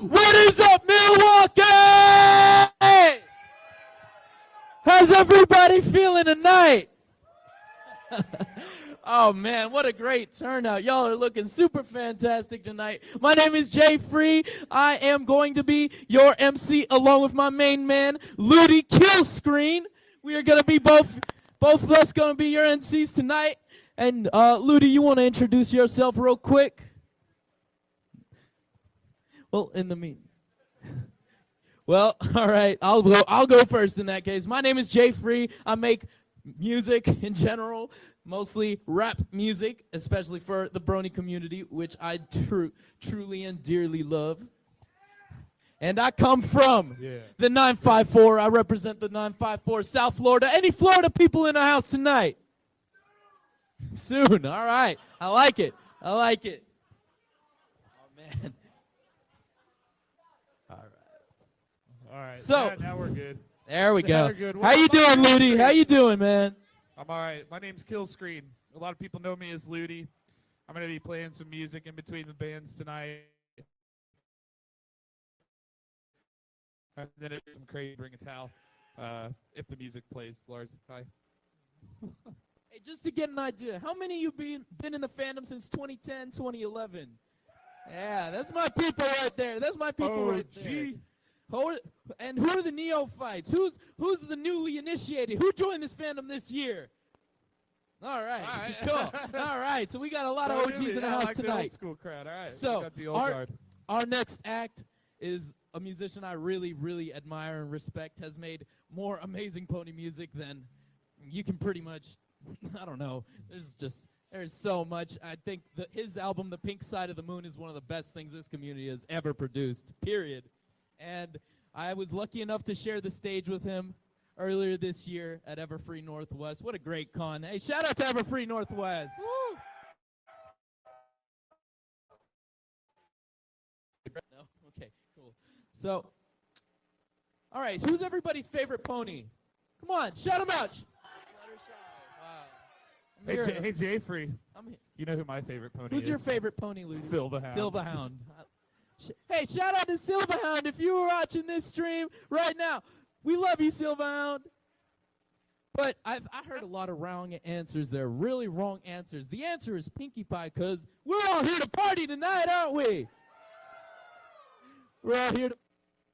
What is up, Milwaukee? How's everybody feeling tonight? Oh, man, what a great turnout. Y'all are looking super fantastic tonight. My name is Jay Free. I am going to be your MC along with my main man, Ludi Killscreen. We are going to be both of us going to be your MCs tonight. And Ludi, you want to introduce yourself real quick? Well, in the mean. Well, all right, I'll go first in that case. My name is Jay Free. I make music in general, mostly rap music, especially for the Brony community, which I truly and dearly love. And I come from the 954. I represent the 954 South Florida. Any Florida people in the house tonight? Soon. All right. I like it. I like it. Oh, man. All right. So now we're good. There we go. We're good. How you doing, Ludi? How you doing, man? I'm all right. My name's Killscreen. A lot of people know me as Ludi. I'm going to be playing some music in between the bands tonight. And then if I'm crazy, bring a towel. If the music plays, Lars. Hi. Hey, just to get an idea, how many of you been in the fandom since 2010, 2011? Yeah, that's my people right there. That's my people right there. And who are the neophytes? Who's the newly initiated? Who joined this fandom this year? All right. Cool. All right. So we got a lot of OGs in the house like tonight. The old school crowd. All right. So got the old guard. Our next act is a musician I really, really admire and respect. Has made more amazing pony music than you can pretty much. I don't know. There's so much. I think his album, The Pink Side of the Moon, is one of the best things this community has ever produced. Period. And I was lucky enough to share the stage with him earlier this year at Everfree Northwest. What a great con. Hey, shout out to Everfree Northwest. Woo! No? Okay, cool. So, all right, so who's everybody's favorite pony? Come on, shout them out. Wow. Hey, Jay Free. You know who my favorite pony is? Who's your favorite pony, Ludi? Silverhound. Silverhound. Hey, shout out to Silverhound if you were watching this stream right now. We love you, Silverhound. But I heard a lot of wrong answers there, really wrong answers. The answer is Pinkie Pie, because we're all here to party tonight, aren't we? We're all here to...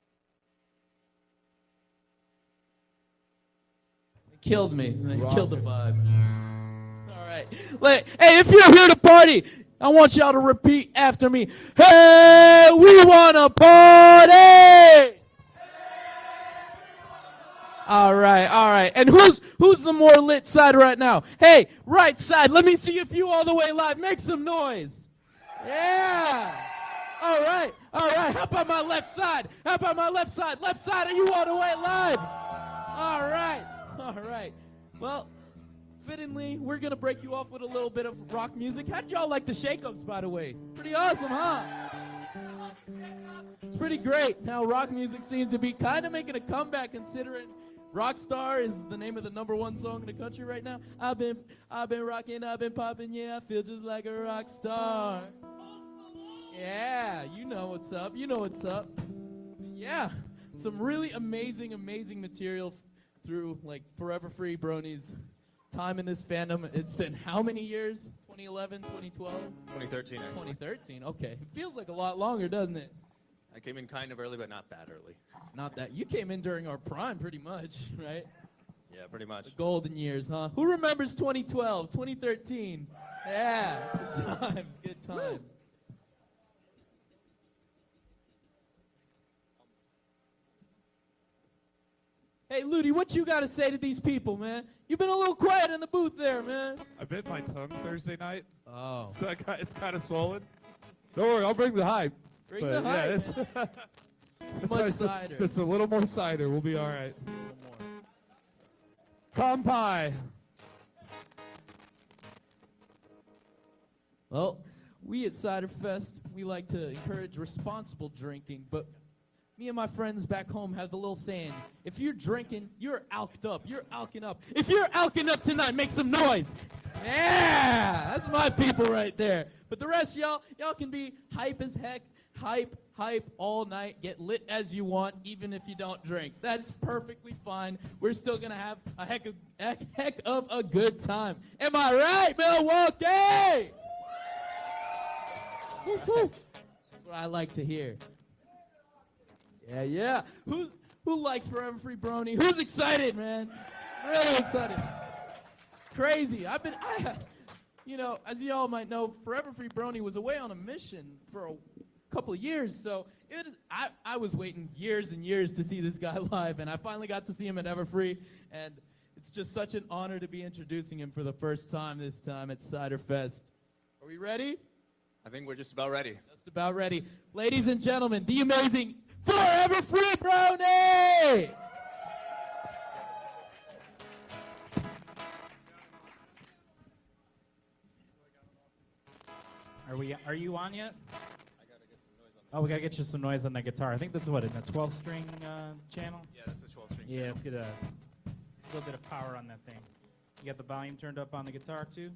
They killed me. They killed the vibe. All right. Hey, if you're here to party... I want y'all to repeat after me. Hey, we want to party! All right. And who's the more lit side right now? Hey, right side, let me see if you all the way live. Make some noise. Yeah. All right. How about my left side? Left side, are you all the way live? All right. Well, fittingly, we're going to break you off with a little bit of rock music. How'd y'all like the shake-ups, by the way? Pretty awesome, huh? It's pretty great. Now, rock music seems to be kind of making a comeback, considering Rockstar is the name of the #1 song in the country right now. I've been rocking, I've been popping, yeah, I feel just like a rock star. Yeah, you know what's up. Yeah, some really amazing material through, like, Forever Free Bronies. Time in this fandom. It's been how many years? 2011, 2012? 2013. 2013, okay. It feels like a lot longer, doesn't it? I came in kind of early, but not that early. Not that. You came in during our prime pretty much, right? Yeah, pretty much. The golden years, huh? Who remembers 2012, 2013? Yeah, good times. Woo. Hey, Ludi, what you got to say to these people, man? You've been a little quiet in the booth there, man. I bit my tongue Thursday night. Oh. So it's kind of swollen. Don't worry, I'll bring the hype. Bring the hype, man. Much cider. Just a little more cider. We'll be all right. A little more. Kampai. Well, we at Cider Fest, we like to encourage responsible drinking, but me and my friends back home have the little saying, if you're drinking, you're alked up. You're alking up. If you're alking up tonight, make some noise. Yeah, that's my people right there. But the rest of y'all can be hype as heck, hype all night. Get lit as you want, even if you don't drink. That's perfectly fine. We're still gonna have a heck of a good time. Am I right, Milwaukee? Woo-hoo. That's what I like to hear. Yeah. Who likes Forever Free Brony? Who's excited, man? Really excited. It's crazy. You know, as you all might know, Forever Free Brony was away on a mission for a couple of years, so I was waiting years and years to see this guy live, and I finally got to see him at Everfree, and it's just such an honor to be introducing him for the first time this time at Cider Fest. Are we ready? I think we're just about ready. Just about ready. Ladies and gentlemen, the amazing Forever Free Brony! Are you on yet? Oh, we gotta get you some noise on the guitar. I think this is what, in a 12-string channel? Yeah, that's the 12-string. Yeah, let's get a little bit of power on that thing. You got the volume turned up on the guitar too?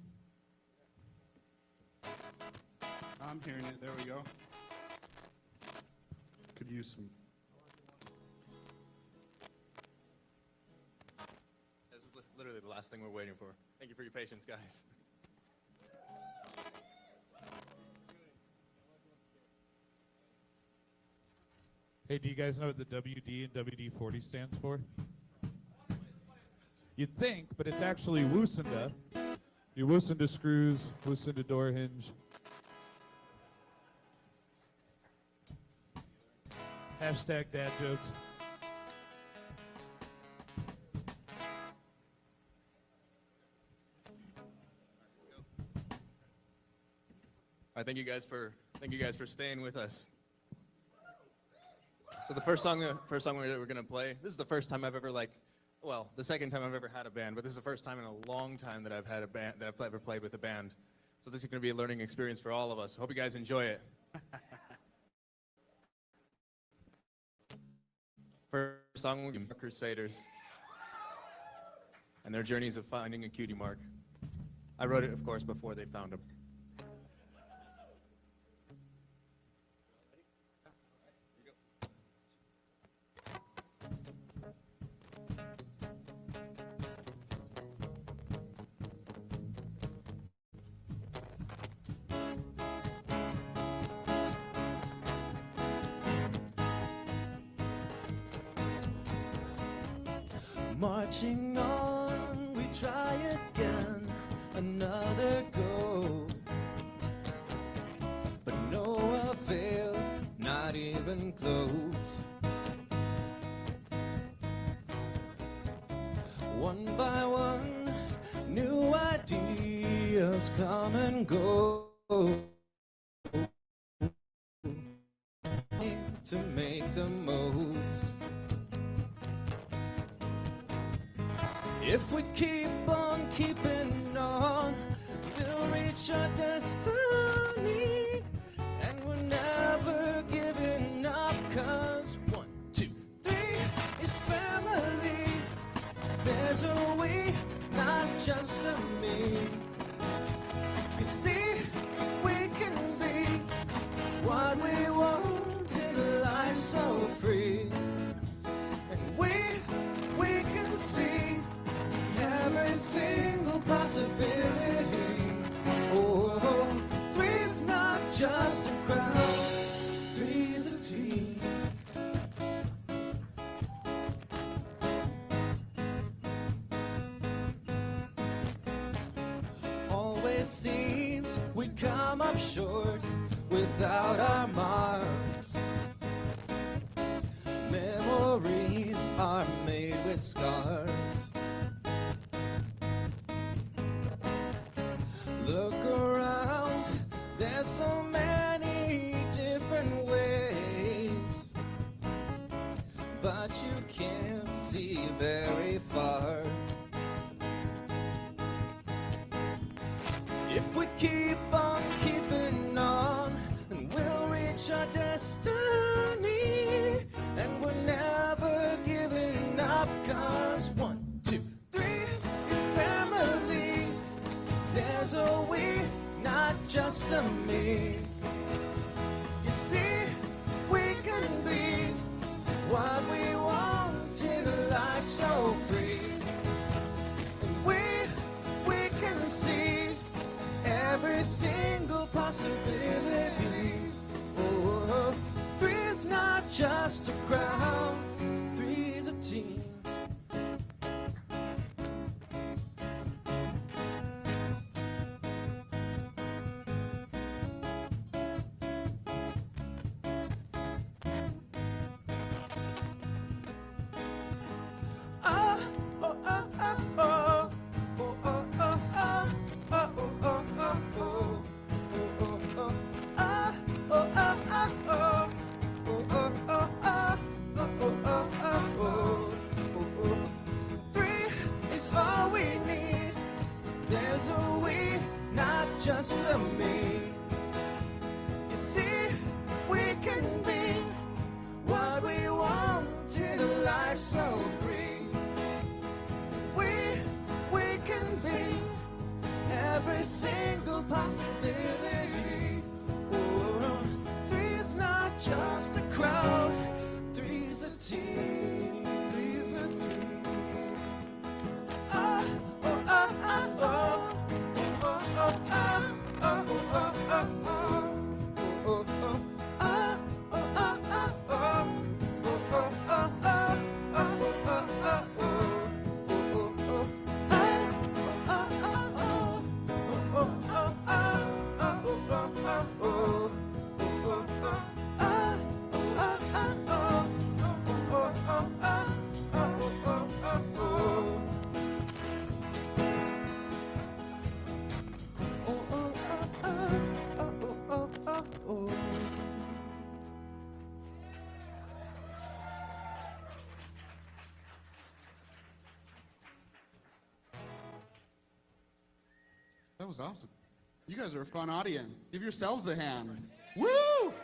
I'm hearing it. There we go. Could use some. This is literally the last thing we're waiting for. Thank you for your patience, guys. Hey, do you guys know what the WD and WD-40 stands for? You'd think, but it's actually Woosunda. Your Woosunda screws, Woosunda door hinge. Hashtag dad jokes. All right, thank you guys for staying with us. So the first song we're gonna play. This is the first time I've ever the second time I've ever had a band, but this is the first time in a long time that I've had a band that I've ever played with a band. So this is gonna be a learning experience for all of us. Hope you guys enjoy it. First song will be Crusaders and their journeys of finding a cutie mark. I wrote it, of course, before they found him. Marching on, we try again, another go. But no avail, not even close. One by one, new ideas come and go. To make the most. If we keep on keeping on, we'll reach our destiny. And we're never giving up, 'cause 1, 2, 3 is family. There's a we, not just a me. You see, we can be what we want in life, so free. And we can see every single possibility. Oh, three's not just a crowd, three's a team. Always seems we come up short without our marks. Memories are made with scars. Look around, there's so many different ways, but you can't see very far. If we keep on keeping on, then we'll reach our destiny. And we're never giving up, 'cause 1, 2, 3 is family. There's a we, not just a me. You see, just a crowd, three's a team. Ah, oh, ah, ah, oh. Oh, oh, oh, ah. Ah, oh, oh, oh, oh. Oh, oh, oh. Ah, oh, ah, ah, oh. Oh, oh, oh, ah. Oh, oh, oh, ah, oh. Oh, oh. Three is all we need. There's a we, not just a me. You see, we can be what we want in a life so free. We can be every single possibility. Oh, three's not just a crowd, three's a team. Three's a team. Ah, oh, ah, ah, oh. Oh, oh, ah, oh, oh, oh, oh, oh. Oh, oh, oh. Ah, oh, ah, ah, oh. Oh, oh, oh, ah, oh, oh, oh, oh, oh. Oh, oh, oh. Ah, oh, ah, ah, oh. Oh, oh, oh, ah, oh, oh, oh, oh, oh. Oh, oh, oh. Ah, oh, ah, ah, oh. Oh, oh, oh, ah, oh, oh, oh, oh, oh. Oh, oh, oh, ah, oh, oh, oh, oh. That was awesome. You guys are a fun audience. Give yourselves a hand. Woo!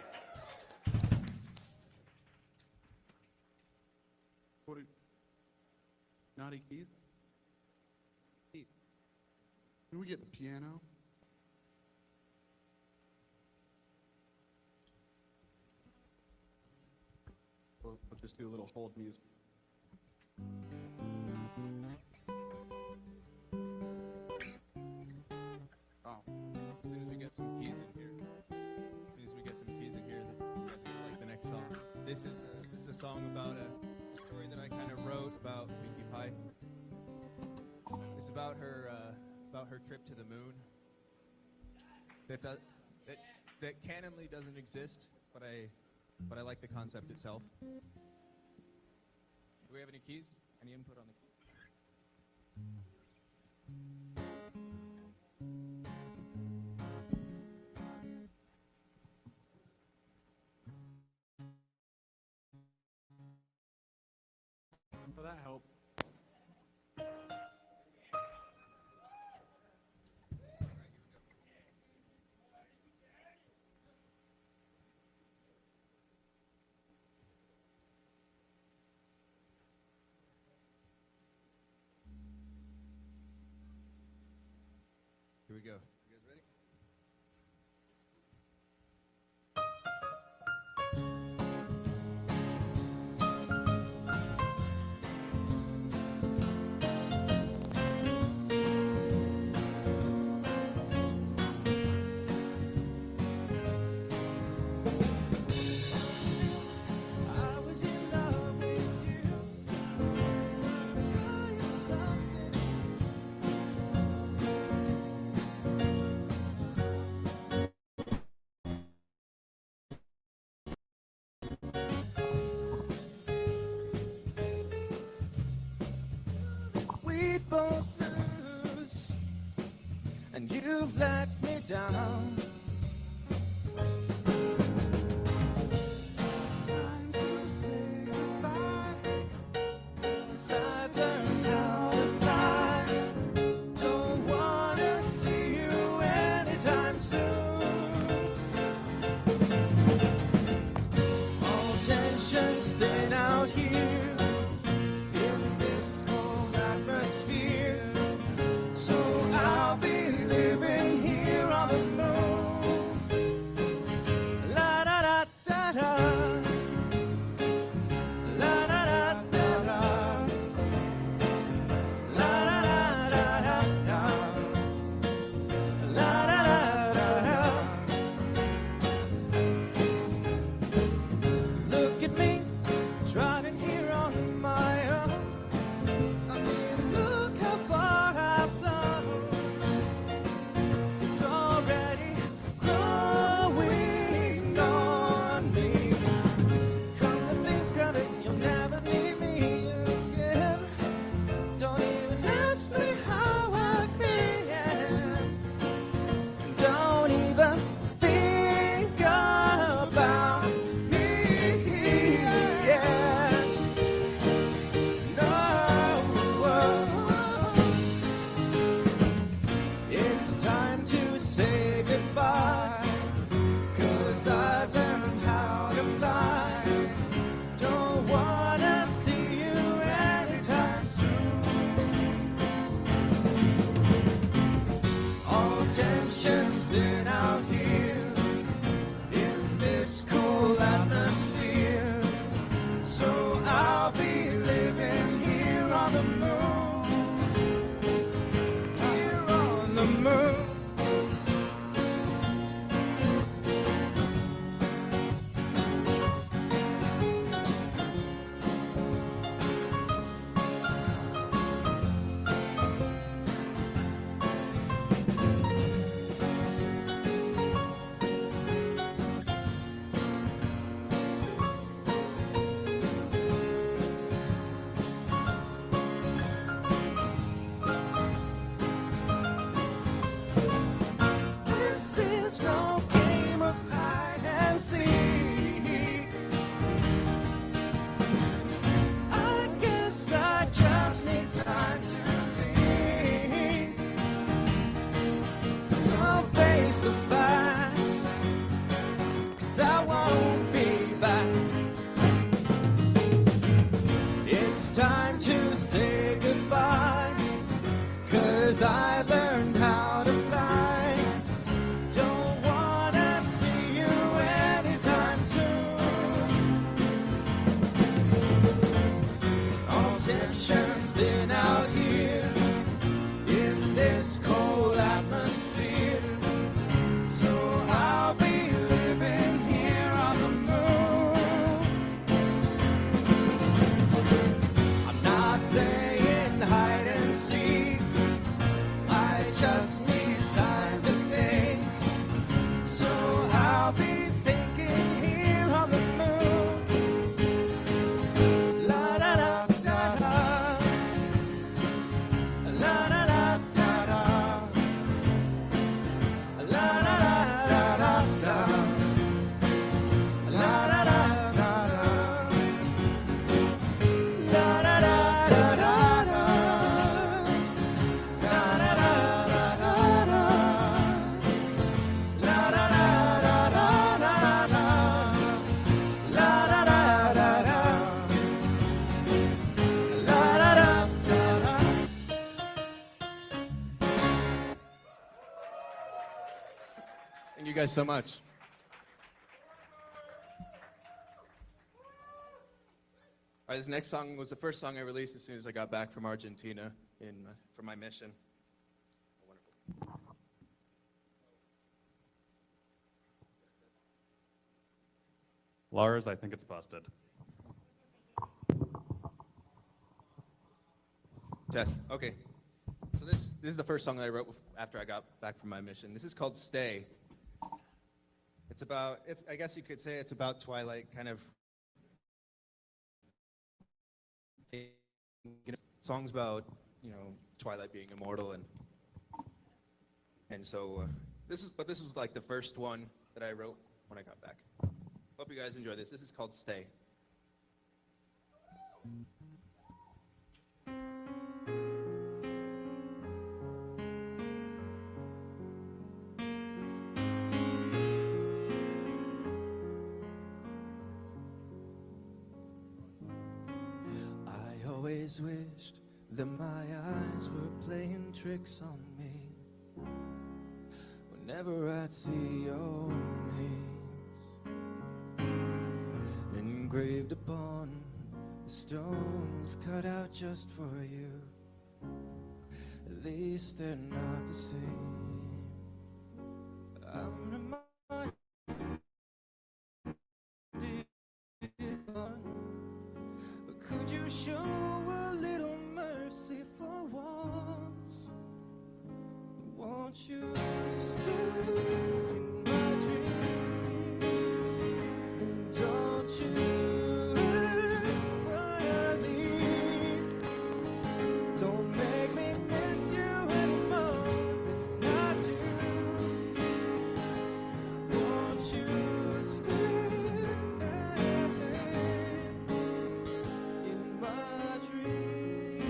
Naughty Keith? Keith. Can we get the piano? We'll just do a little hold music. Oh. As soon as we get some keys in here, you guys will like the next song. This is a song about a story that I kind of wrote about Pinkie Pie. It's about her trip to the moon. That canonly doesn't exist, but I like the concept itself. Do we have any keys? Any input on the keys? Will that help? Here we go. You guys ready? I was in love with you. You're something. We both lose, and you've let me down. It's time to say goodbye, 'cause I've learned how to fly. Don't wanna see you anytime soon. All tensions thin out here in this cold atmosphere. So I'll be living here on the moon. guys so much. All right, this next song was the first song I released as soon as I got back from Argentina for my mission. Wonderful. Lars, I think it's busted. Test. Okay. So this is the first song that I wrote after I got back from my mission. This is called Stay. I guess you could say it's about Twilight, kind of. Songs about, Twilight being immortal, and so this was like the first one that I wrote when I got back. Hope you guys enjoy this. This is called Stay. I always wished that my eyes were playing tricks on me. Whenever I'd see your names engraved upon the stones cut out just for you, at least they're not the same. I'm reminded, but could you show a little mercy for once? Won't you stay in my dreams? And don't you ever leave. Don't make me miss you any more than I do. Won't you stay in my dreams?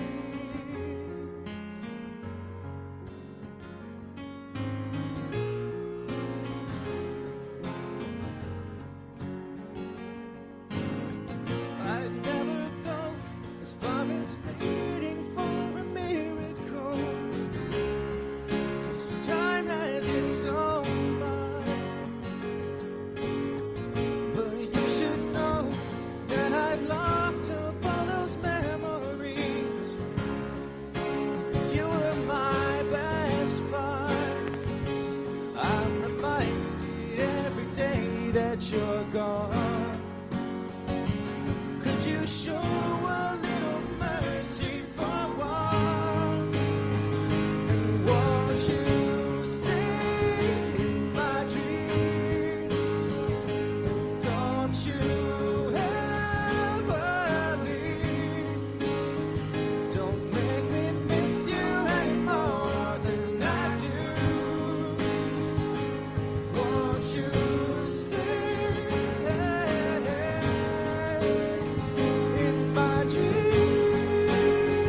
I'd never go as far as waiting for a miracle, 'cause time has its own mind. But you should know that I locked up all those memories, 'cause you were my best find. I'm reminded every day that you're gone. Could you show a little mercy for once? And won't you stay in my dreams? And don't you ever leave. Don't make me miss you any more than I do. Won't you stay in my dreams?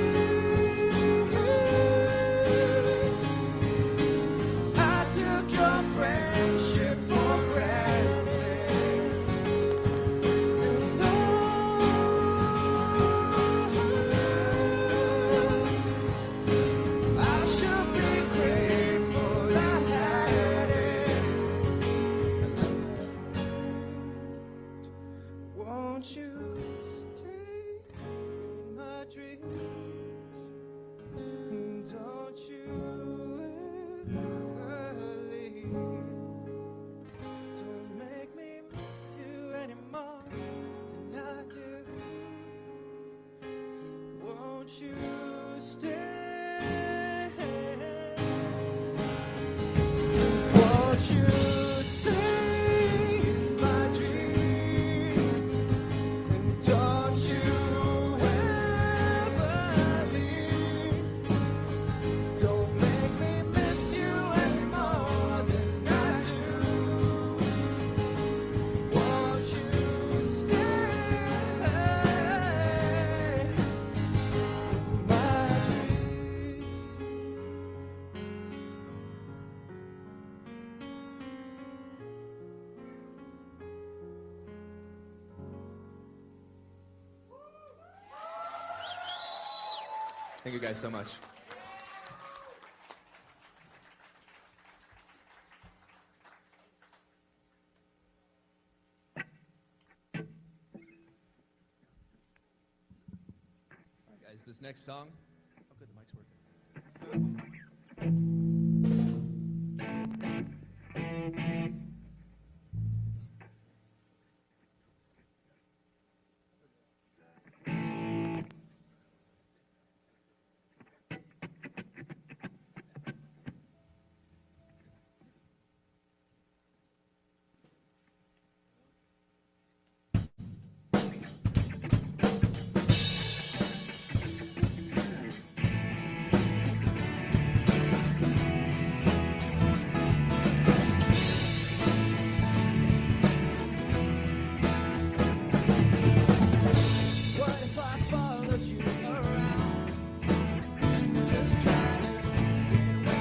I took your friendship for granted, and I should be grateful I had it. Won't you stay in my dreams? And don't you ever leave. Don't make me miss you any more than I do. Won't you stay? Won't you stay in my dreams? And don't you ever leave. Don't make me miss you any more than I do. Won't you stay in my dreams? Thank you guys so much. this next song. Oh, good, the mic's working. What if I followed you around? Just trying to get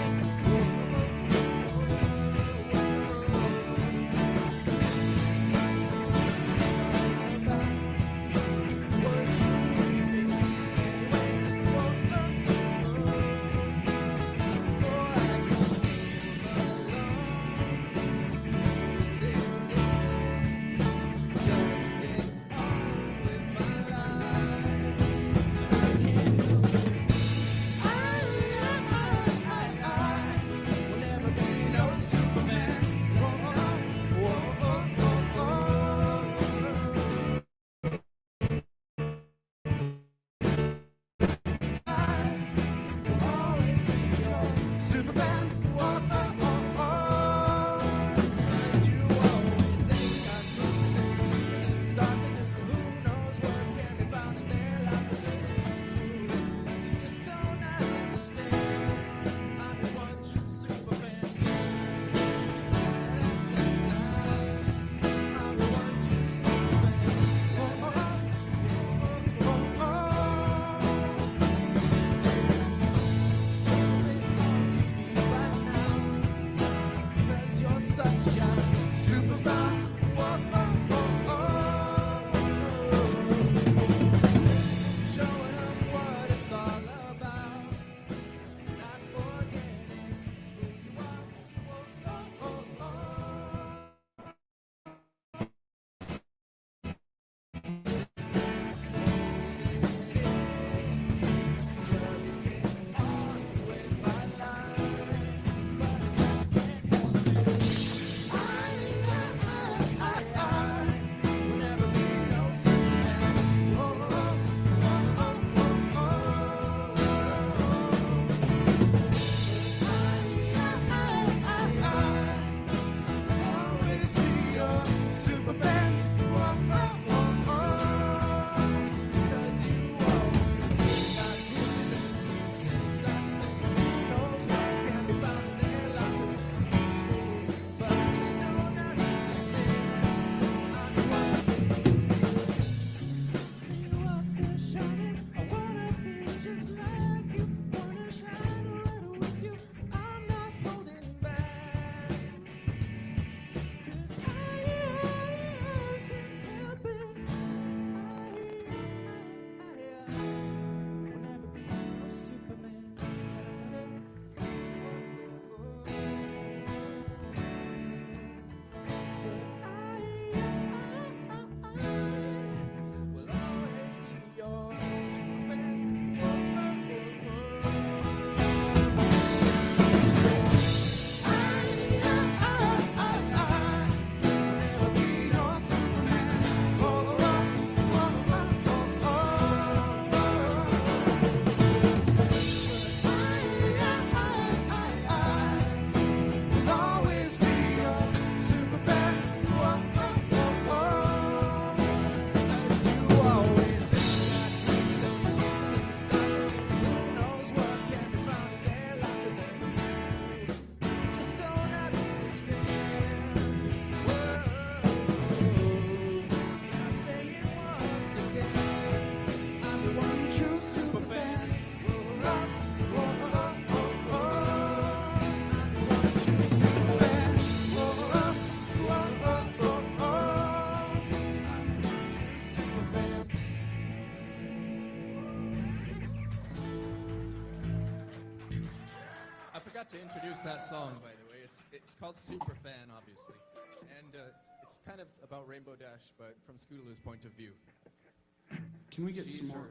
forgot to introduce that song, by the way. It's called Superfan, obviously. And it's kind of about Rainbow Dash, but from Scootaloo's point of view. Can we get She's some more?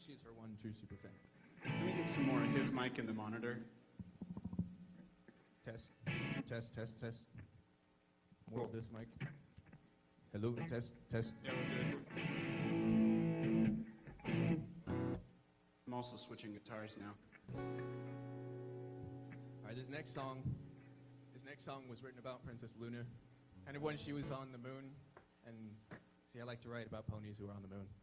She's her one true super fan. Let me get some more of his mic in the monitor. Test, test, test, test. More of this mic. Hello, test, test. Yeah, we're good. I'm also switching guitars now. All right, this next song was written about Princess Luna, kind of when she was on the moon. And see, I like to write about ponies who are on the moon.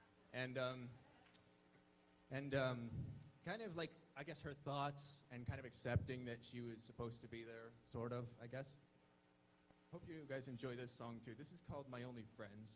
And kind of like, I guess, her thoughts and kind of accepting that she was supposed to be there, sort of, I guess. Hope you guys enjoy this song too. This is called My Only Friends.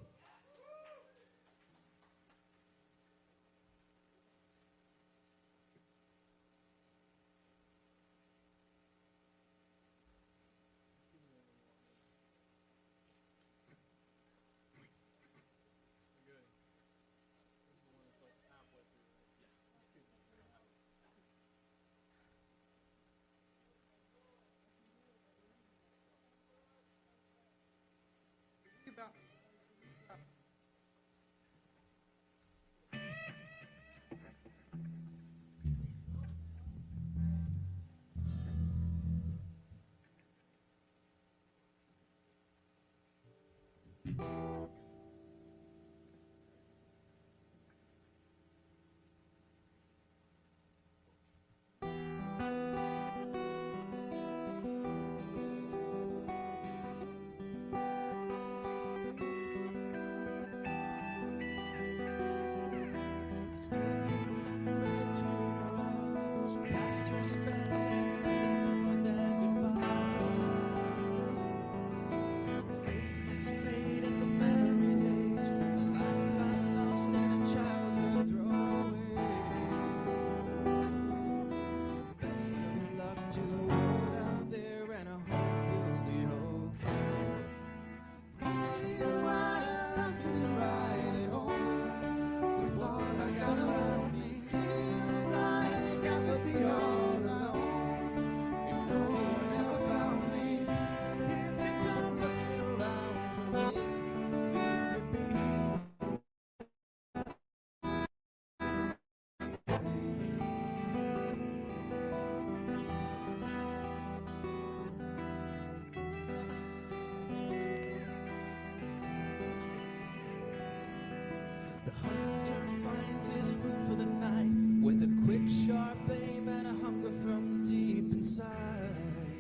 The hunter finds his food for the night with a quick, sharp aim and a hunger from deep inside.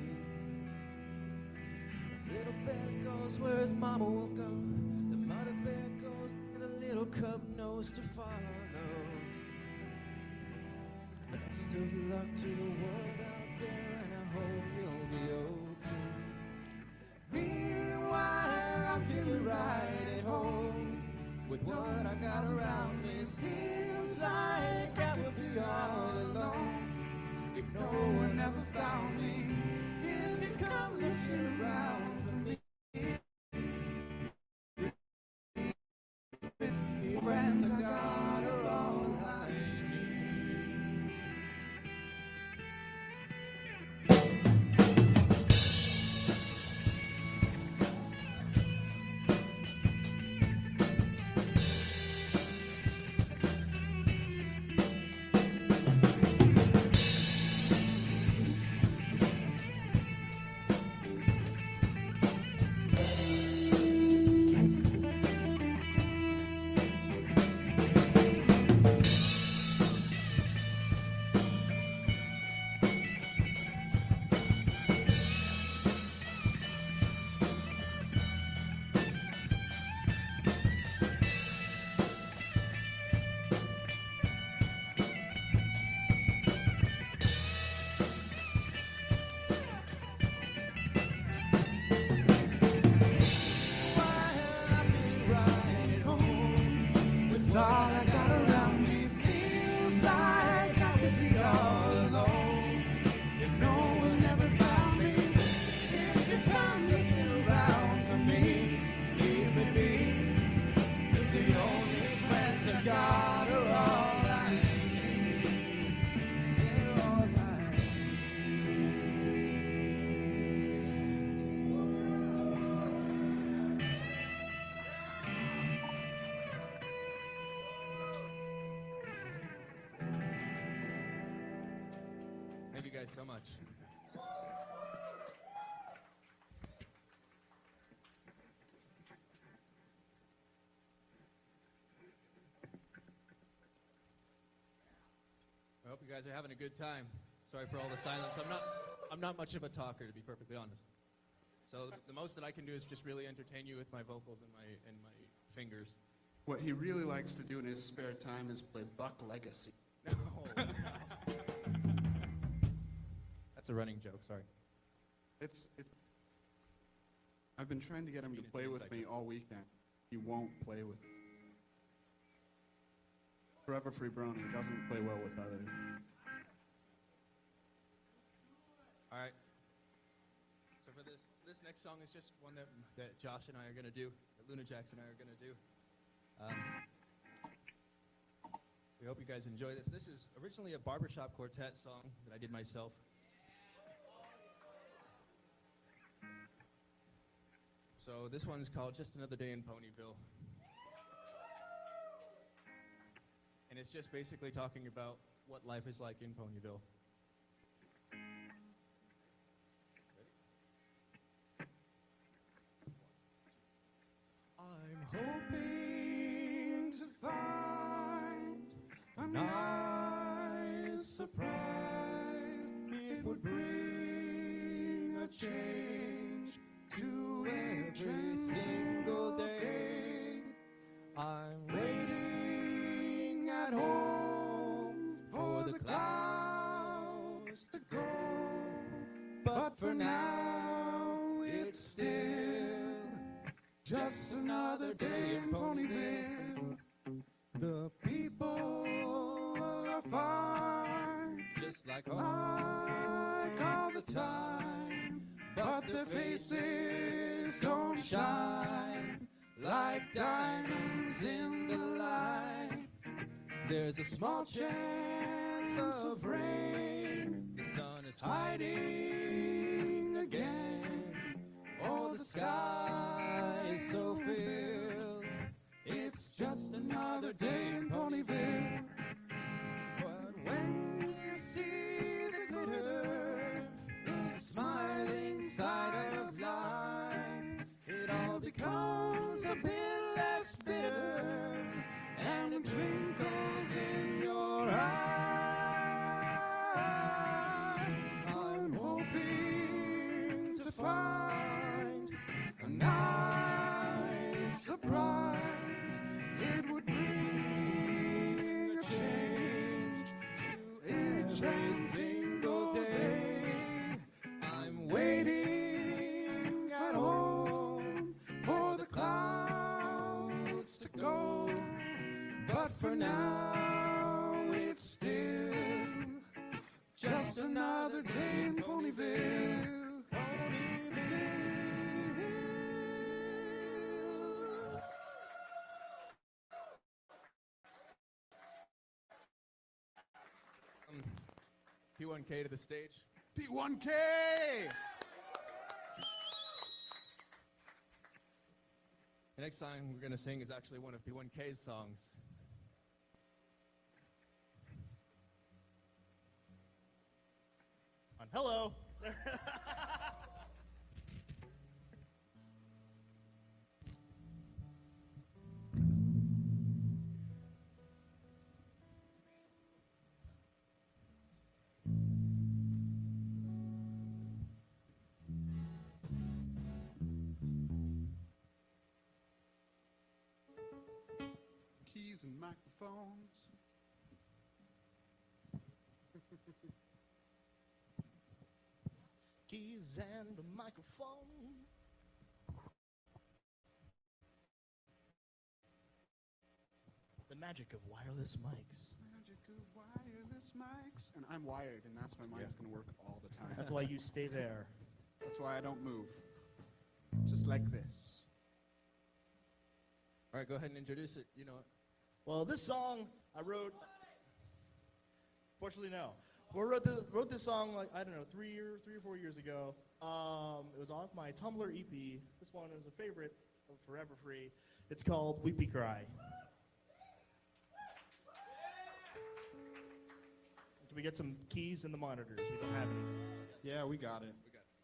The little bear goes where his mama won't go. The mother bear goes where the little cub knows to follow. Best of luck to the world out there, and I hope you'll be okay. Meanwhile, I'm feeling right at home with what I got around me. Seems like I could be all alone if no one ever found me. If you come looking around for me, friends, I got her all I need. guys so much. I hope you guys are having a good time. Sorry for all the silence. I'm not much of a talker, to be perfectly honest. So the most that I can do is just really entertain you with my vocals and my fingers. What he really likes to do in his spare time is play Buck Legacy. No. That's a running joke. Sorry. I've been trying to get him to play with me all weekend. He won't play with me. Forever Free Brony doesn't play well with others. All right. So for this next song is just one that Josh and I are gonna do, that Luna Jackson and I are gonna do. We hope you guys enjoy this. This is originally a barbershop quartet song that I did myself. So this one's called Just Another Day in Ponyville. And it's just basically talking about what life is like in Ponyville. I'm hoping to find a nice surprise. It would bring a change to every single day. I'm waiting at home for the clouds to go, but for now it's still just another day in Ponyville. The people are fine, Just like all the time, but their faces don't shine like diamonds in the light. There's a small chance of rain. the sun is Hiding again. Oh, the sky is so filled. It's just another day in Ponyville. But when you see the glitter, the smiling side of life, it all becomes a bit less bitter, and it twinkles in your eye. I'm hoping to find a nice surprise. It would bring a change to every single day. I'm waiting at home for the clouds to go, but for now it's still just another day in Ponyville. P1K to the stage. P1K! The next song we're going to sing is actually one of P1K's songs. Hello. Keys and microphones. Keys and a microphone. The magic of wireless mics. Magic of wireless mics. And I'm wired, and that's why mine's going to work all the time. That's why you stay there. That's why I don't move. Just like this. All right, go ahead and introduce it. You know it. Well, this song I wrote. Fortunately, no. We wrote this song like I don't know 3 or 4 years ago. It was off my Tumblr EP. This one is a favorite of Forever Free. It's called Weepy Cry. Can we get some keys in the monitors? We don't have any. Yeah, we got it.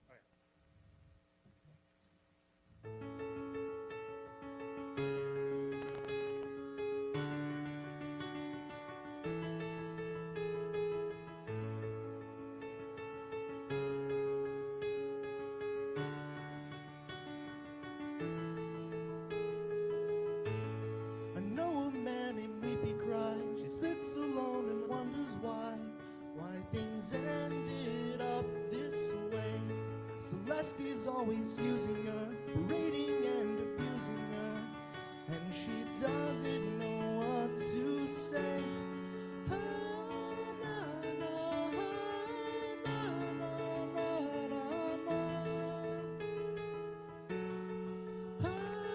I know a man named Weepy Cry. She sits alone and wonders why things ended up this way. Celeste's always using her, berating and abusing her, and she doesn't know what to say. Ah, na, na, ah, na, na, na, na, na.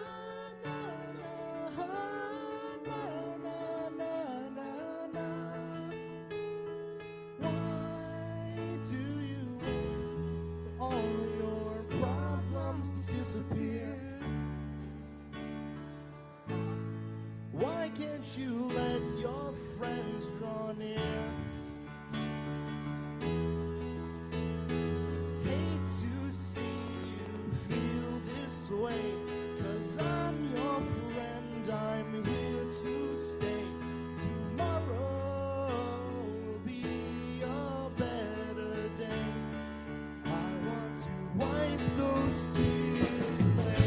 Why do you want all your problems to disappear? Why can't you let your friends draw near? Hate to see you feel this way, 'cause I'm your friend, I'm here to stay. Tomorrow will be a better day. I want to wipe those tears away.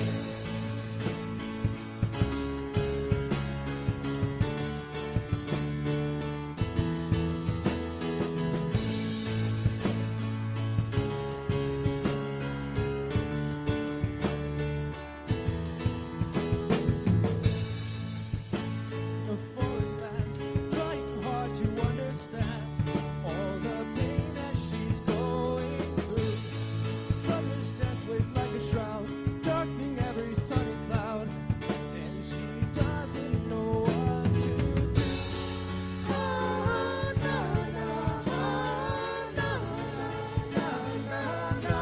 A foreign land, trying hard to understand all the pain that she's going through. Brother's death weighs like a shroud, darkening every sunny cloud, and she doesn't know what to do. Ah, na, na, ah, na, na, na, na.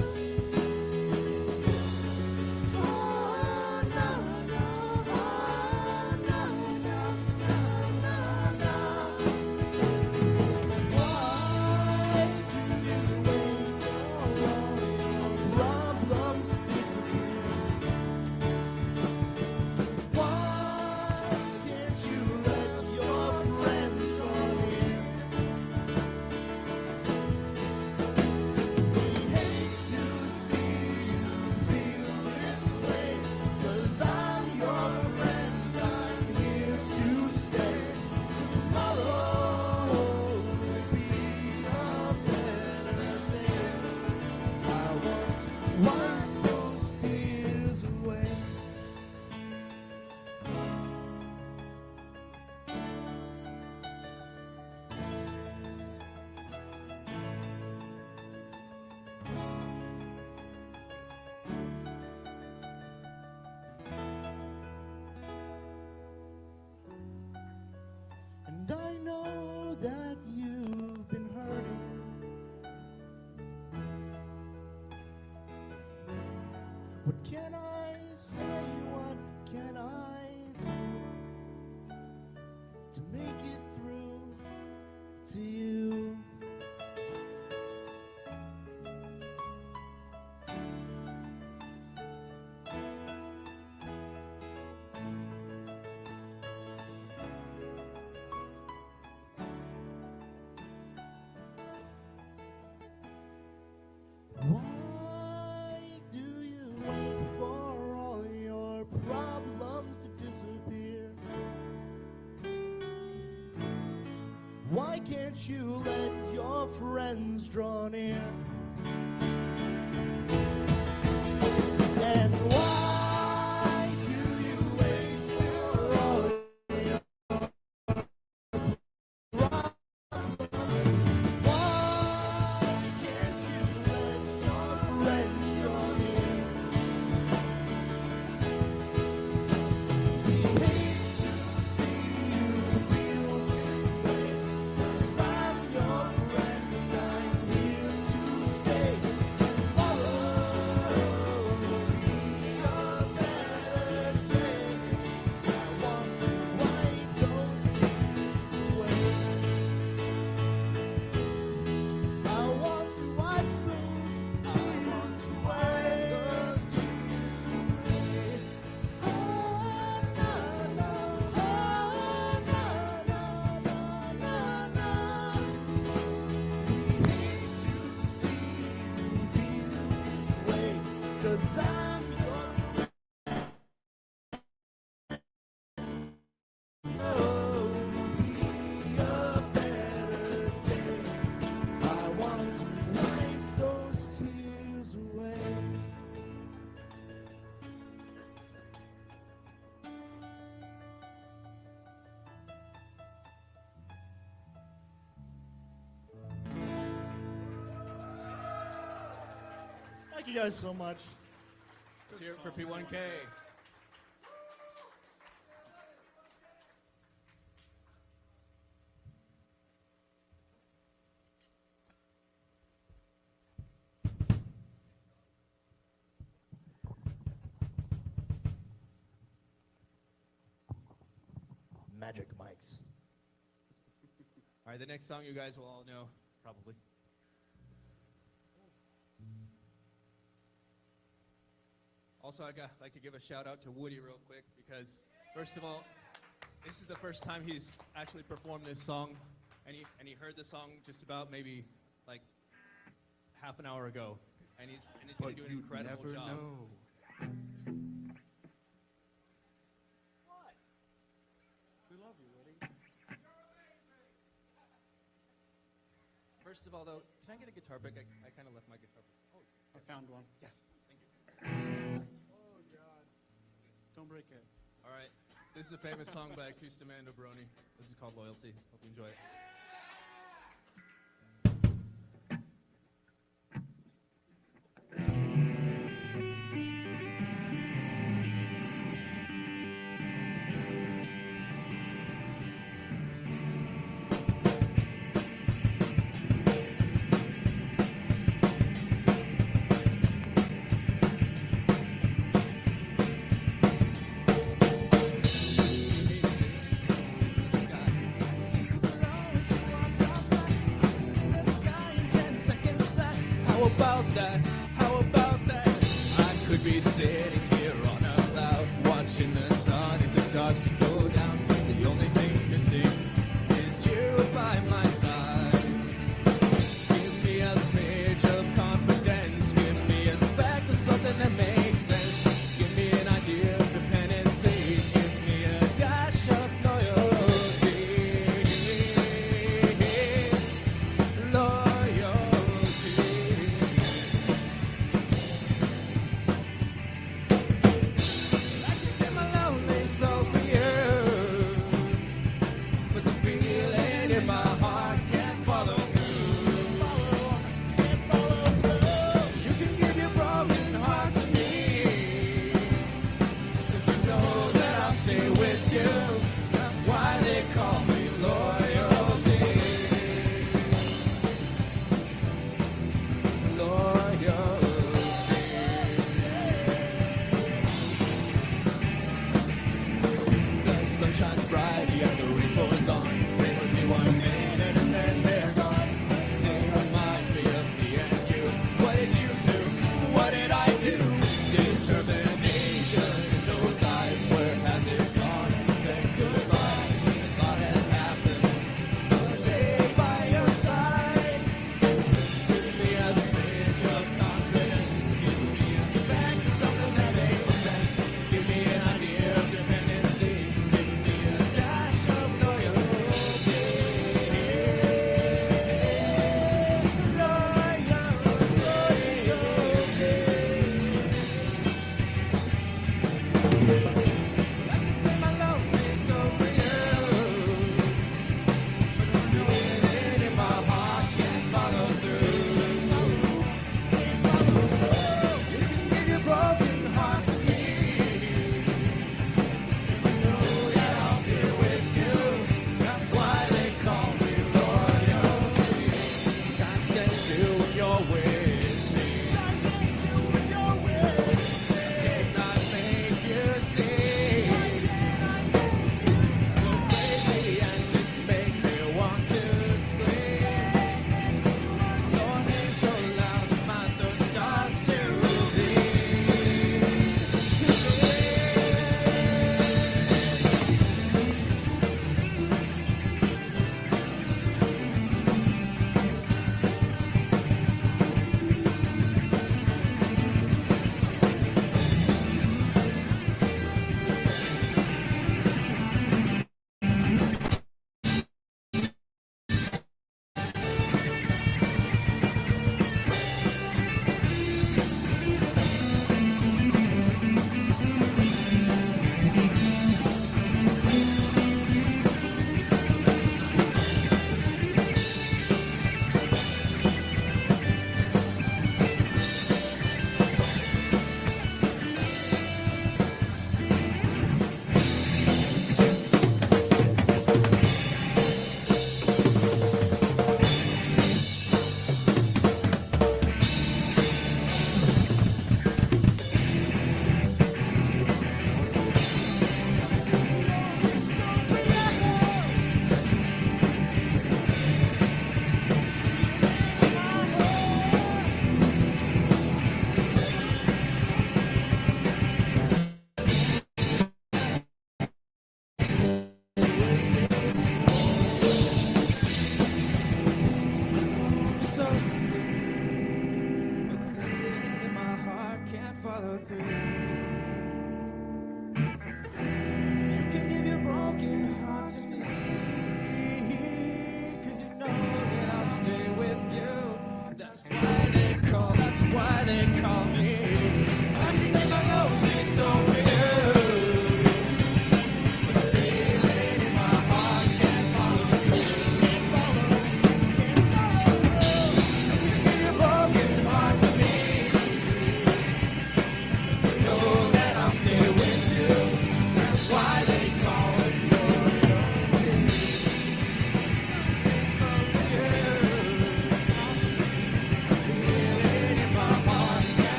Ah, na, na, ah, na, na, na, na, na. Why do you wait for all your problems to disappear? Why can't you let your friends draw near? We hate to see you feel this way, 'cause I'm your friend, I'm here to stay. Tomorrow will be a better day. I want to wipe those tears away. And I know that you've been hurting. What can I say? What can I do to make it through to you? Why do you wait for all your problems to disappear? Why can't you let your friends draw near? And why do you wait for all your problems? Why can't you let your friends draw near? We hate to see you feel this way, 'cause I'm your friend, I'm here to Thank you guys so much. Let's hear it for P1K. Magic mics. All right, the next song you guys will all know, probably. Also, I'd like to give a shout out to Woody real quick because, first of all, this is the first time he's actually performed this song, and he heard the song just about maybe like half an hour ago, and he's going to do an incredible job. First of all, though, can I get a guitar pick? I kind of left my guitar pick. Oh, I found one. yes. Thank you. Oh, God. Don't break it. All right. This is a famous song by Customando Brony. This is called Loyalty. Hope you enjoy it. How about that? How about that? I could be sitting here on a cloud, watching the sun as it starts to go down. The only thing missing is you by my side. Give me a smidge of confidence. Give me a speck of something that makes sense. Give me an idea of dependency. Give me a dash of loyalty. Loyalty.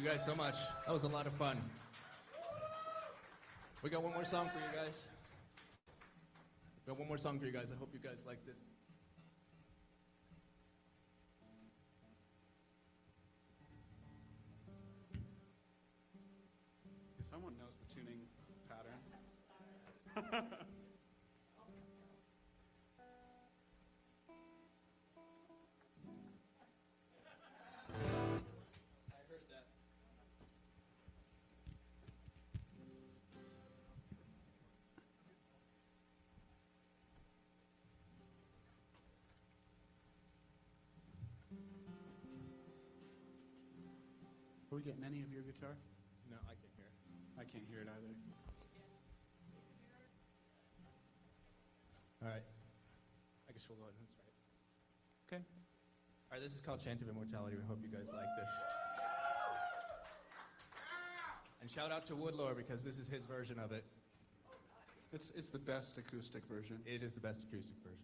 you guys so much. That was a lot of fun. We got one more song for you guys. I hope you guys like this. Someone knows the tuning pattern. Are we getting any of your guitar? No, I can't hear. I can't hear it either. All right. I guess we'll go ahead and start. Okay. All right, this is called Chant of Immortality. We hope you guys like this. And shout out to Woodlore because this is his version of it. It's the best acoustic version. It is the best acoustic version.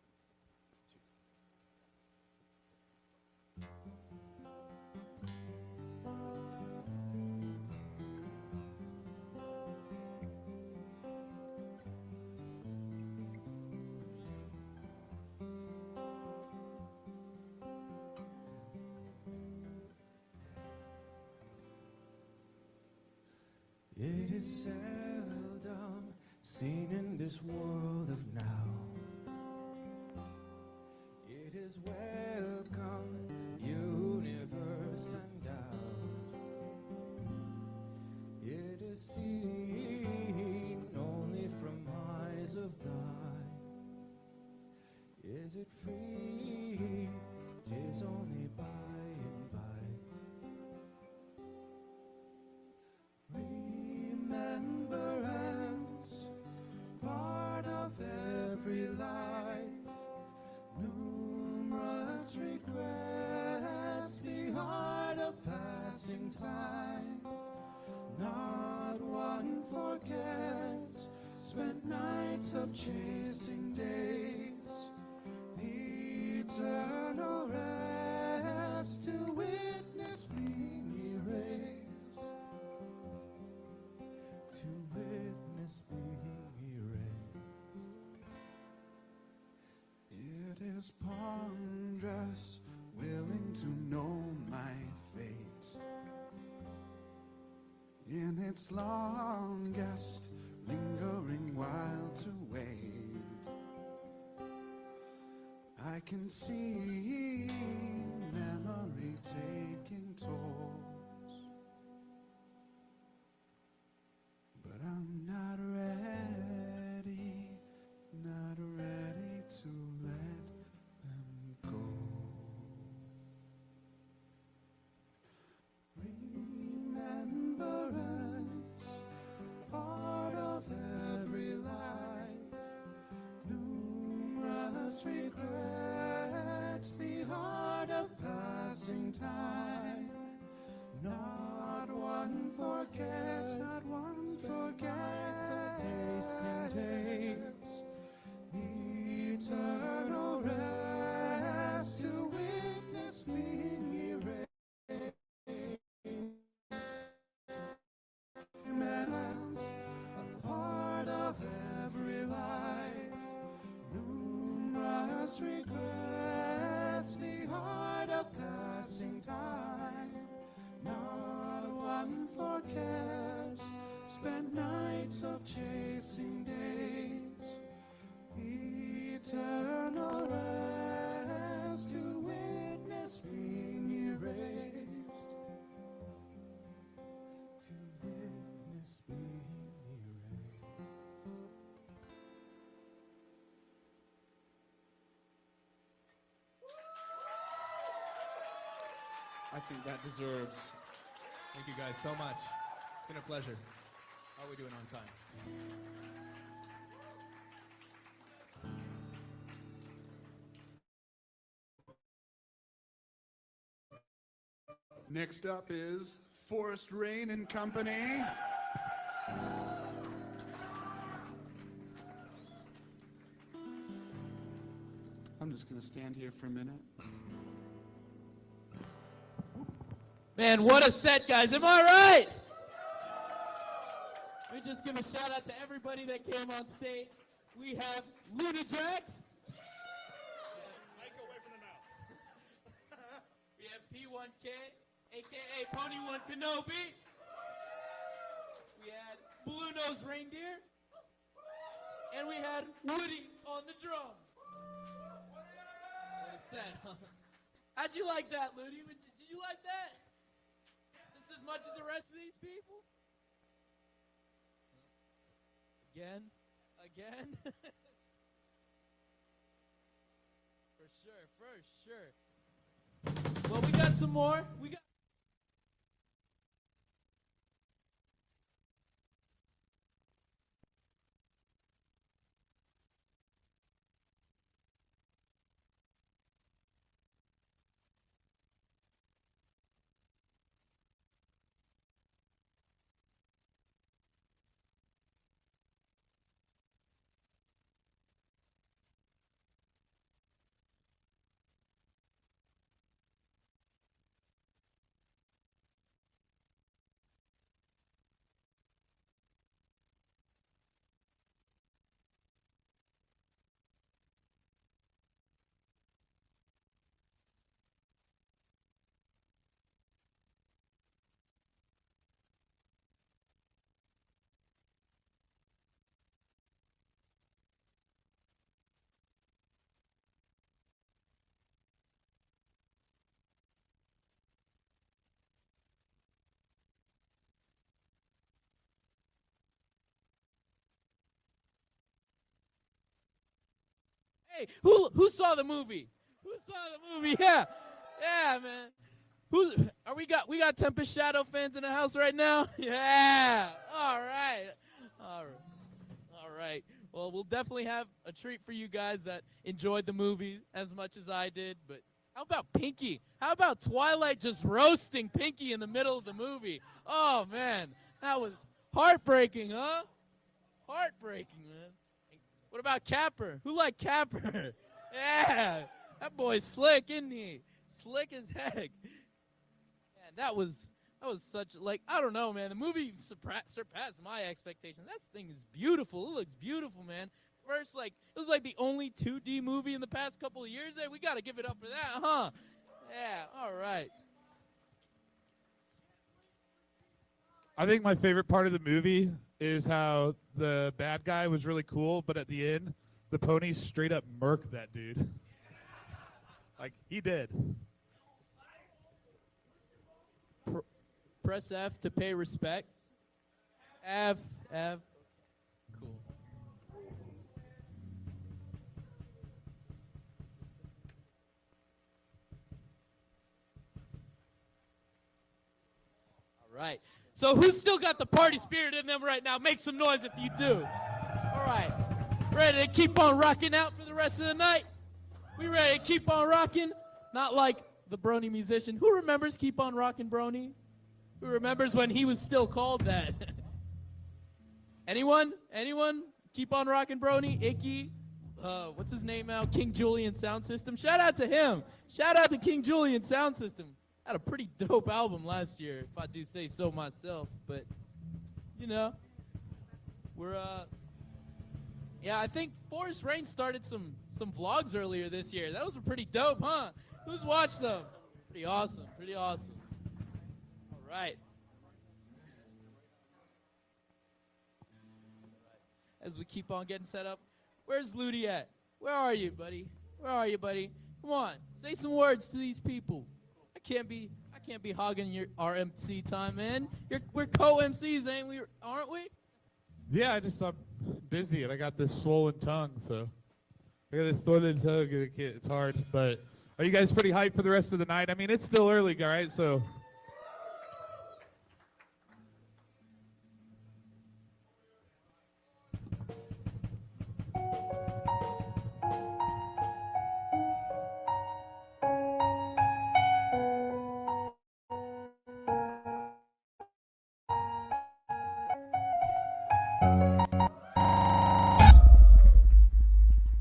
It is seldom seen in this world of now. It is welcome, universe endowed. It is seen only from eyes of thine. Is it free? 'Tis only by and by. Remembrance, part of every life. Numerous regrets, the art of passing time. Not one forgets spent nights of chasing days. Eternal rest to witness being erased. To witness being erased. It is ponderous, willing to know my fate. In its longest, lingering while to wait. I can see memory taking tolls. But I'm not ready to let them go. Remembrance, part of every life. Numerous regrets, the art of passing time. Not one forgets, pacing days. Eternal rest to witness being erased. Remembrance, a part of every life. Numerous regrets, the art of passing time. Not one forgets spent nights of chasing days. Eternal rest to witness being erased. To witness being erased. I think that deserves. Thank you guys so much. It's been a pleasure. How are we doing on time? Next up is Forest Rain and Company. I'm just going to stand here for a minute. Man, what a set, guys. Am I right? Let me just give a shout out to everybody that came on stage. We have Lunajax. We have P1K, a.k.a. Pony One Kenobi. We had Blue Nose Reindeer. And we had Woody on the drums. What a set, huh? How'd you like that, Ludi? Did you like that? Just as much as the rest of these people? Again? For sure. Well, we got some more. Hey, who saw the movie? Yeah, man. We got Tempest Shadow fans in the house right now? Yeah. All right. Well, we'll definitely have a treat for you guys that enjoyed the movie as much as I did. But how about Pinky? How about Twilight just roasting Pinky in the middle of the movie? Oh man, that was heartbreaking, huh? Heartbreaking, man. What about Capper? Who liked Capper? Yeah, that boy's slick, isn't he? Slick as heck. Man, that was such, like, I don't know, man. The movie surpassed my expectations. That thing is beautiful. It looks beautiful, man. First, like, it was like the only 2D movie in the past couple of years. Hey, we got to give it up for that, huh? Yeah, all right. I think my favorite part of the movie is how the bad guy was really cool, but at the end, the ponies straight up murked that dude. Like, he did. Press F to pay respect. F. Cool. All right. So who's still got the party spirit in them right now? Make some noise if you do. All right. Ready to keep on rocking out for the rest of the night? We ready to keep on rocking? Not like the Brony musician. Who remembers Keep On Rockin' Brony? Who remembers when he was still called that? Anyone? Keep On Rockin' Brony? Icky? What's his name now? King Julian Sound System. Shout out to him. Shout out to King Julian Sound System. Had a pretty dope album last year, if I do say so myself. But, you know, we're, yeah, I think Forest Rain started some vlogs earlier this year. That was pretty dope, huh? Who's watched them? Pretty awesome. All right. As we keep on getting set up, where's Ludi at? Where are you, buddy? Come on, say some words to these people. I can't be hogging our MC time, man. We're co-MCs, aren't we? Yeah, I'm busy and I got this swollen tongue, so I got this swollen tongue and it's hard. But are you guys pretty hyped for the rest of the night? I mean, it's still early, all right? So.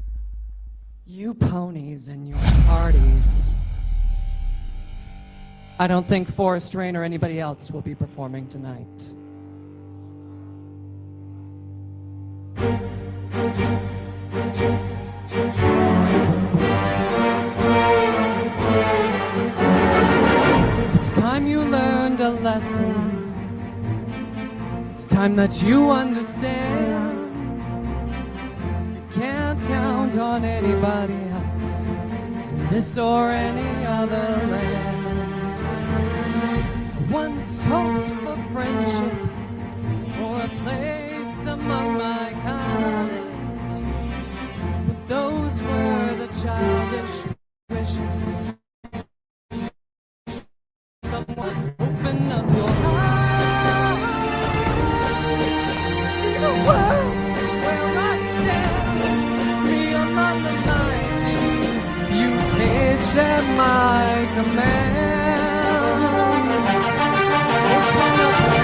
You ponies and your parties I don't think Forrest Rain or anybody else will be performing tonight. It's time you learned a lesson. It's time that you understand. You can't count on anybody else in this or any other land. I once hoped for friendship, for a place among my kind, but those were the childish wishes. Someone open up your eyes, see the world where I stand, me among the mighty, you caged at my command. Open up your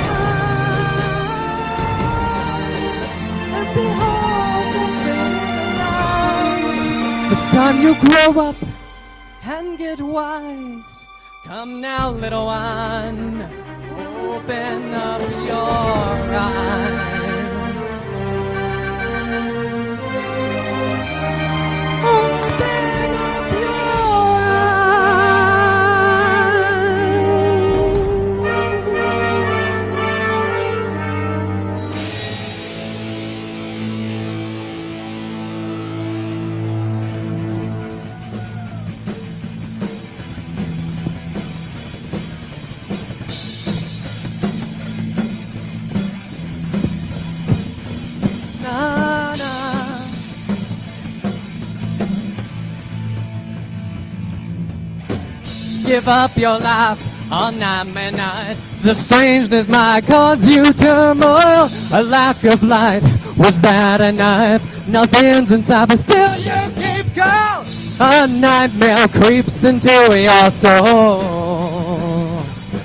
eyes and behold the big light. It's time you grow up and get wise. Come now, little one, open up your eyes. Open up your Give up your life on night by night. The strangeness might cause you turmoil. A lack of light, was that a knife? Nothing's inside, but still you keep going. A nightmare creeps into your soul.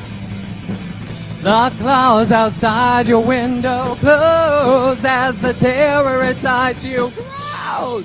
The clouds outside your window close as the terror inside you grows.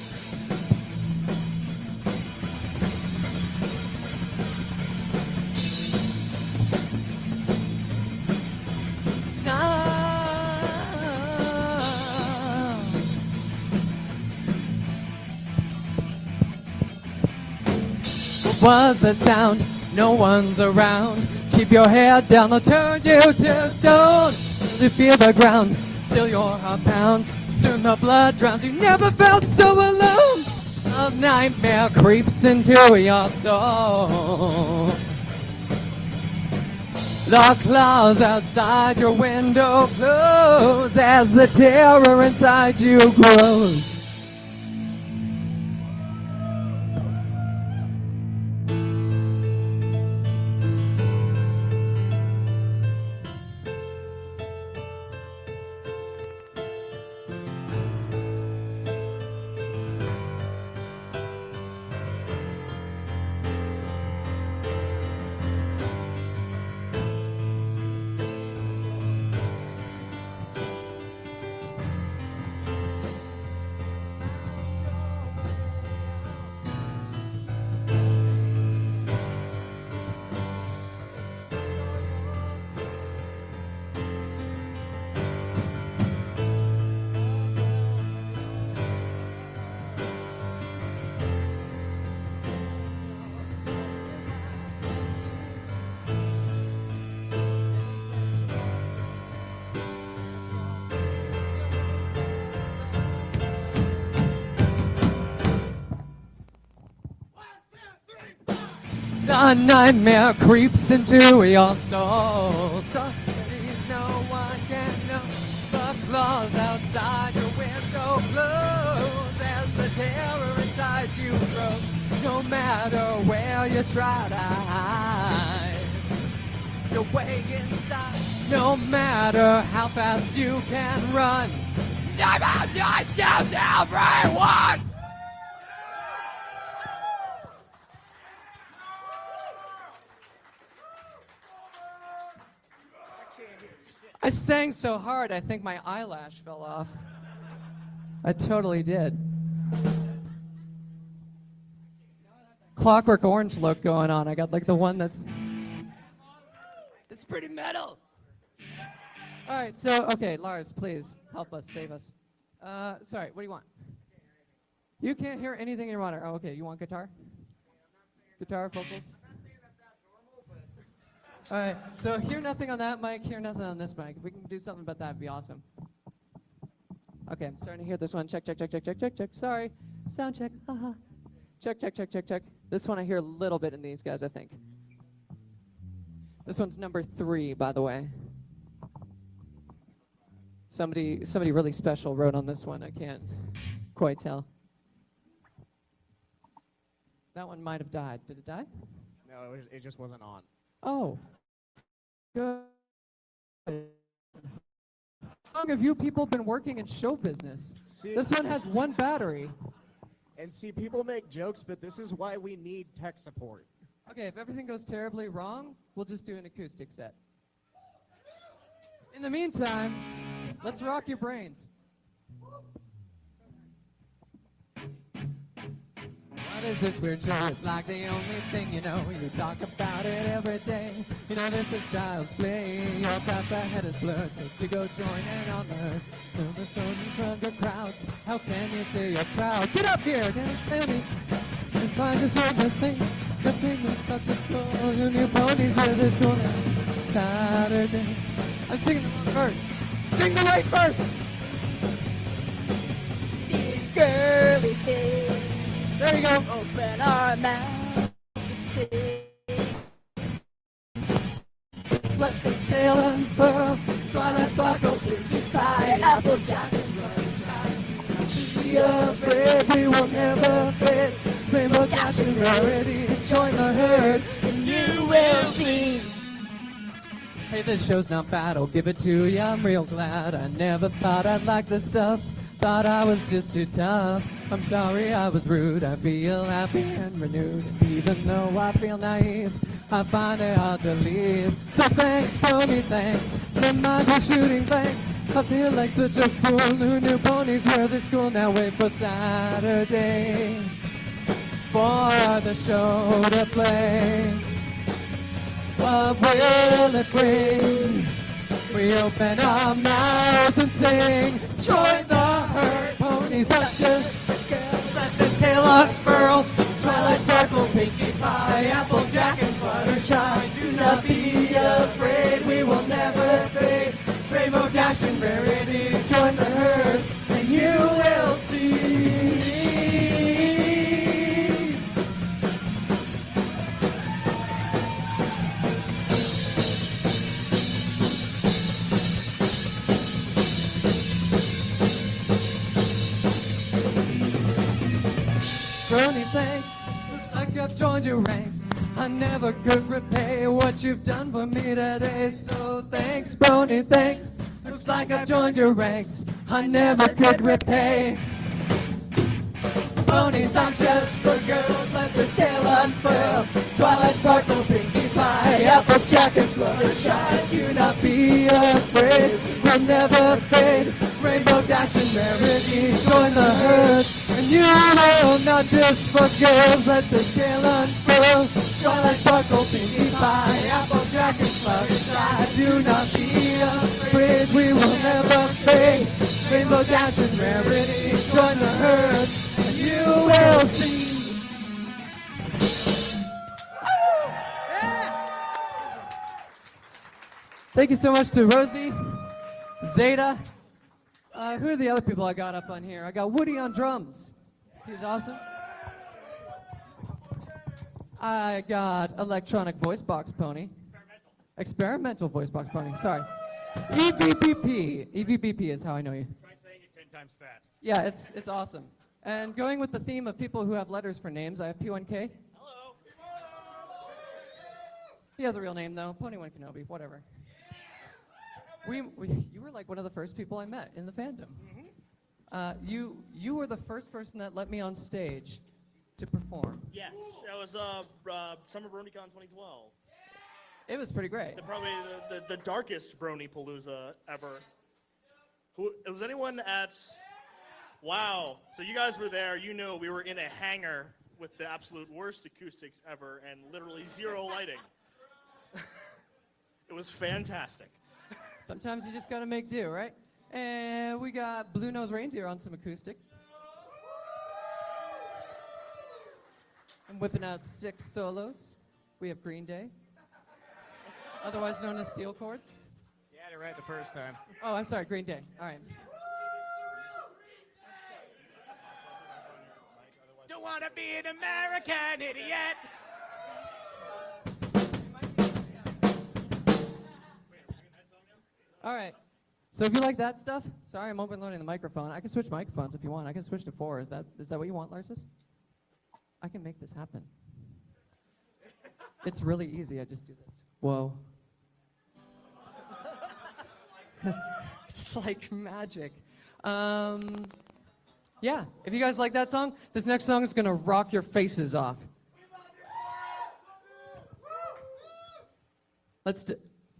What was the sound? No one's around. Keep your head down, they'll turn you to stone. You feel the ground, still your heart pounds. Soon the blood drowns, you never felt so alone. A nightmare creeps into your soul. The clouds outside your window close as the terror inside you grows. A nightmare creeps into your soul. Societies no one can know. The claws outside your window close as the terror inside you grows. No matter where you try to hide, your way inside. No matter how fast you can run, never nice kills everyone. I sang so hard, I think my eyelash fell off. I totally did. Clockwork Orange look going on. I got like the one that's... It's pretty metal. All right, so, okay, Lars, please help us, save us. Sorry, what do you want? You can't hear anything in your monitor. Oh, okay, you want guitar? Guitar, vocals? All right, so hear nothing on that mic, hear nothing on this mic. If we can do something about that, it'd be awesome. Okay, I'm starting to hear this one. Check, check, check, check, check, check, check. Sorry. Sound check. Haha. Check, check, check, check, check. This one I hear a little bit in these guys, I think. This one's number 3, by the way. Somebody really special wrote on this one. I can't quite tell. That one might have died. Did it die? No, it just wasn't on. Oh. Good. How long have you people been working in show business? See, This one has 1 battery. and see, people make jokes, but this is why we need tech support. Okay, if everything goes terribly wrong, we'll just do an acoustic set. In the meantime, let's rock your brains. What is this weird show? It's like the only thing you know. You talk about it every day. You know this is child's play. Your path ahead is blurred, so to go join in on the phone from the crowds. How can you say you're proud? Get up here, tell me. If I just want the thing, the thing is such a cool. Your new ponies with this cool now. Saturday. I'm singing the wrong verse. Sing the right verse. These girly days. There you go. Open our mouths and say, Let the sail unfurl. Twilight sparkle, pinkie pie, applejack and run dry. Be afraid, we will never fade. Rainbow dash and rarity, join the herd, and you will see. Hey, this show's not bad, I'll give it to ya. I'm real glad. I never thought I'd like this stuff. Thought I was just too tough. I'm sorry I was rude. I feel happy and renewed. Even though I feel naive, I find it hard to leave. So thanks, pony, thanks. The minds are shooting, thanks. I feel like such a fool. Who knew ponies were this cool? Now wait for Saturday for the show to play. What will it bring? We open our mouths and sing. Join the herd, ponies are just girls. Let the tail unfurl. Twilight sparkle, pinkie pie, applejack and fluttershy. Do not be afraid, we will never fade. Rainbow dash and rarity, join the herd, and you will see. Brony, thanks. Looks like I've joined your ranks. I never could repay what you've done for me today. So thanks, Brony, thanks. Looks like I've joined your ranks. I never could repay. Bronies aren't just for girls. Let this tale unfurl. Twilight sparkle, pinkie pie, applejack and fluttershy. Do not be afraid. We'll never fade. Rainbow dash and rarity, join the herd. And you will not just for girls, let the tale unfurl. Twilight sparkle, pinkie pie, applejack and fluttershy. Do not be afraid, we will never fade. Rainbow dash and rarity, join the herd, and you will see. Thank you so much to Rosie, Zeta. Who are the other people I got up on here? I got Woody on drums. He's awesome. I got electronic voice box pony. Experimental voice box pony. Sorry. EVBP. EVBP is how I know you. Try saying it 10 times fast. Yeah, it's awesome. And going with the theme of people who have letters for names, I have P1K. Hello. He has a real name though. Pony1 Kenobi. Whatever. You were like one of the first people I met in the fandom. You were the first person that let me on stage to perform. Yes, that was Summer BronyCon 2012. It was pretty great. Probably the darkest Brony Palooza ever. Was anyone at? Wow. So you guys were there. You know we were in a hangar with the absolute worst acoustics ever and literally zero lighting. It was fantastic. Sometimes you just gotta make do, right? And we got Blue Nose Reindeer on some acoustic. I'm whipping out 6 solos. We have Green Day, otherwise known as Steel Chords. You had it right the first time. Oh, I'm sorry, Green Day. All right. Don't want to be an American idiot. All right. So if you like that stuff, sorry, I'm overloading the microphone. I can switch microphones if you want. I can switch to 4. Is that what you want, Larsis? I can make this happen. It's really easy. I just do this. Whoa. It's like magic. Yeah, if you guys like that song, this next song is gonna rock your faces off. Let's do.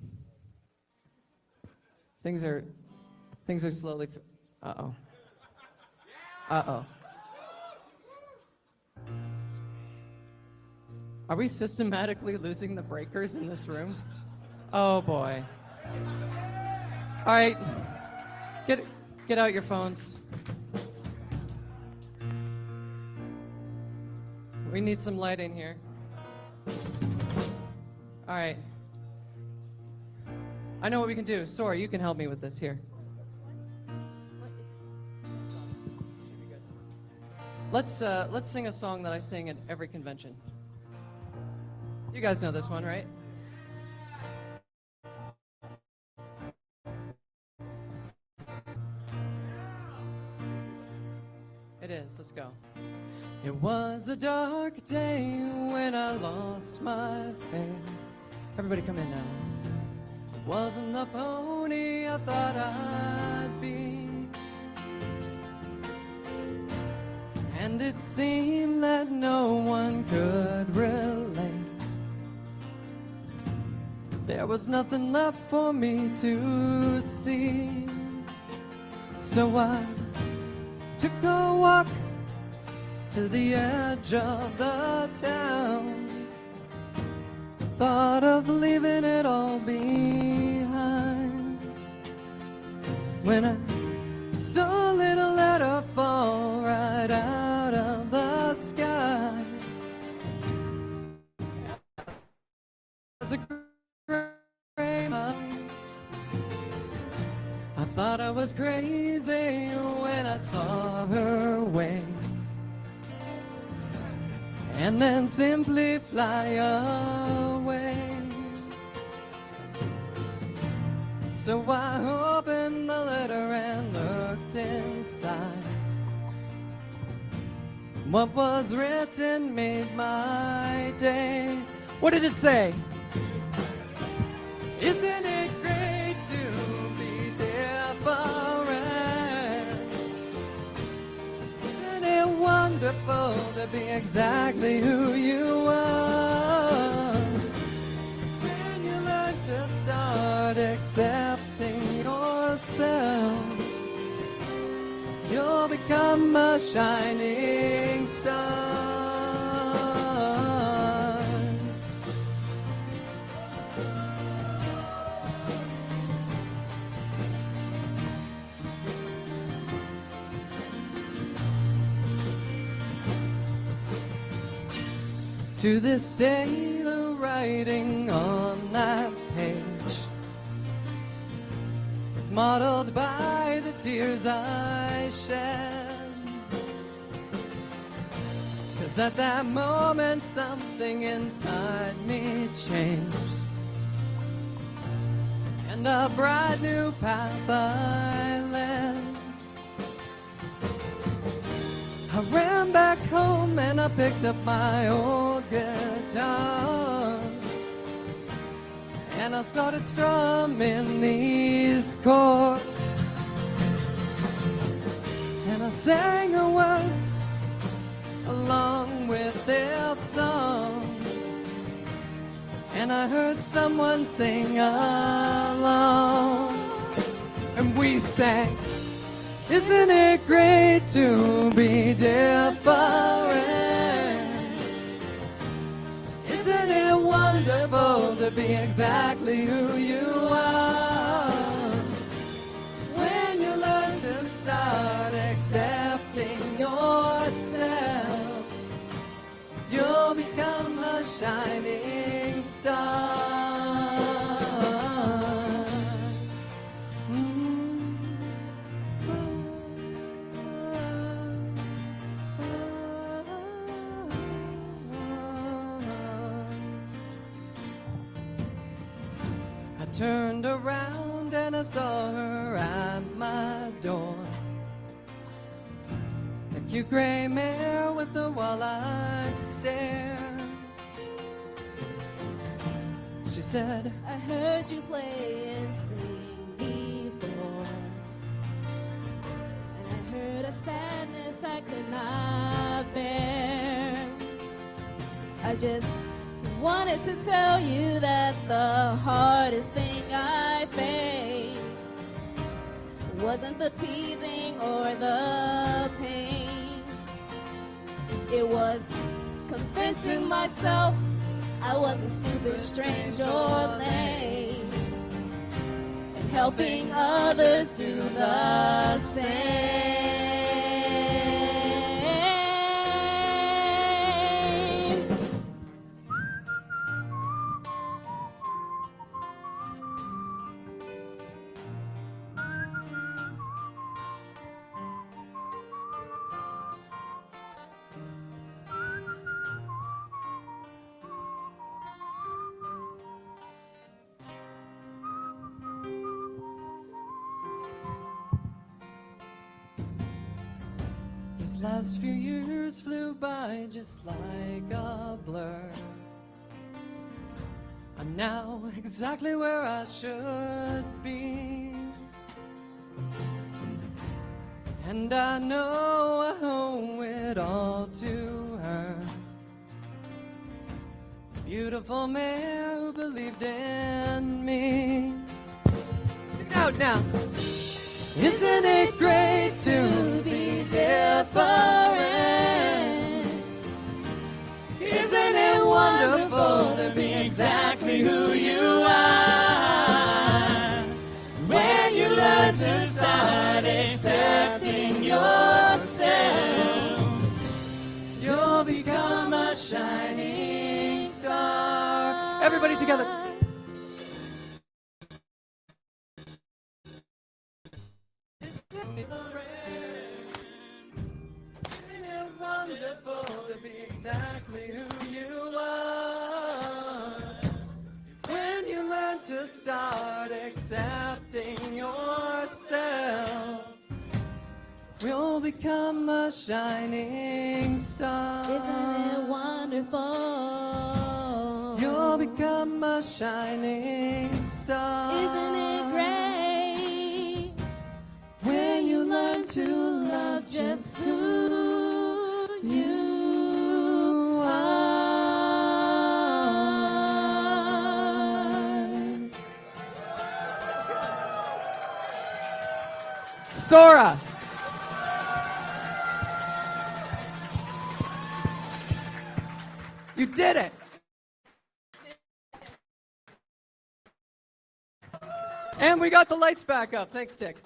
Things are slowly. Uh-oh. Uh-oh. Are we systematically losing the breakers in this room? Oh boy. All right, get out your phones. We need some light in here. All right. I know what we can do. Sora, you can help me with this here. Let's sing a song that I sing at every convention. You guys know this one, right? It is. Let's go. It was a dark day when I lost my faith. Everybody come in now. It wasn't the pony I thought I'd be. And it seemed that no one could relate. There was nothing left for me to see. So I took a walk to the edge of the town. Thought of leaving it all behind. When I saw a little letter fall right out of the sky. It was a gray mountain. I thought I was crazy when I saw her wave, and then simply fly away. So I opened the letter and looked inside. What was written made my day. What did it say? Isn't it great to be different? Isn't it wonderful to be exactly who you are? When you learn to start accepting yourself, you'll become a shining star. To this day, the writing on that page is modeled by the tears I shed. 'Cause at that moment, something inside me changed, and a bright new path I led. I ran back home and I picked up my old guitar, and I started strumming these chords, and I sang the words along with their song, and I heard someone sing along, and we sang, isn't it great to be different? Isn't it wonderful wonderful to be exactly who you are. When you learn to start accepting yourself, you'll become a shining star. I turned around and I saw her at my door. A cute gray mare with a wall-eyed stare. She said, I heard you play and sing before, and I heard a sadness I could not bear. I just wanted to tell you that the hardest thing I faced wasn't the teasing or the pain. It was convincing myself I wasn't stupid, strange, or lame, and helping others do the same. These last few years flew by just like a blur. I'm now exactly where I should be, and I know I owe it all to her. Beautiful mare who believed in me. Sing it out now. Isn't it great to be different? Isn't it wonderful to be exactly who you are? When you learn to start accepting yourself, you'll become a shining star. Everybody together. Isn't it wonderful to be exactly who you are? When you learn to start accepting yourself, you'll become a shining star. Isn't it wonderful? You'll become a shining star. Isn't it great when you learn to love just who you are? Sora. You did it. And we got the lights back up. Thanks, Tick.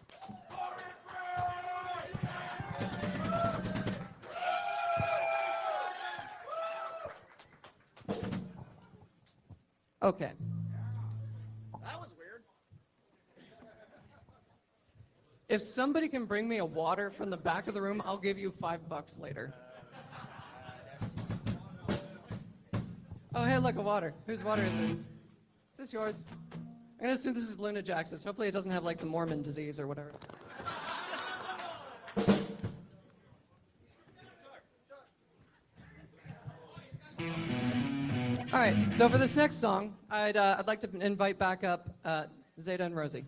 Okay. That was weird. If somebody can bring me a water from the back of the room, I'll give you $5 later. Oh, hey, look, a water. Whose water is this? Is this yours? I'm gonna assume this is Luna Jackson's. Hopefully it doesn't have like the Mormon disease or whatever. All right, so for this next song, I'd like to invite back up Zeta and Rosie.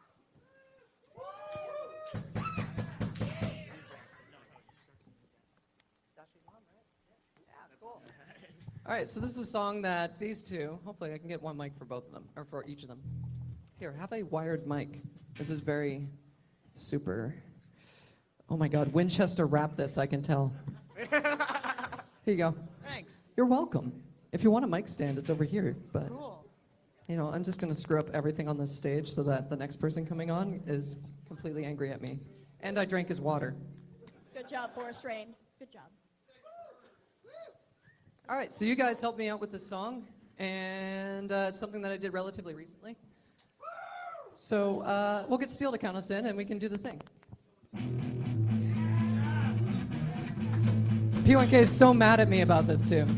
All right, so this is a song that these two, hopefully I can get one mic for both of them, or for each of them. Here, have a wired mic. This is very super. Oh my God, Winchester wrapped this, I can tell. Here you go. Thanks. You're welcome. If you want a mic stand, it's over here. But you know, I'm just gonna screw up everything on this stage so that the next person coming on is completely angry at me. And I drank his water. Good job, Boris Rain. Good job. All right, so you guys helped me out with this song, and it's something that I did relatively recently. So we'll get Steele to count us in, and we can do the thing. P1K is so mad at me about this, too.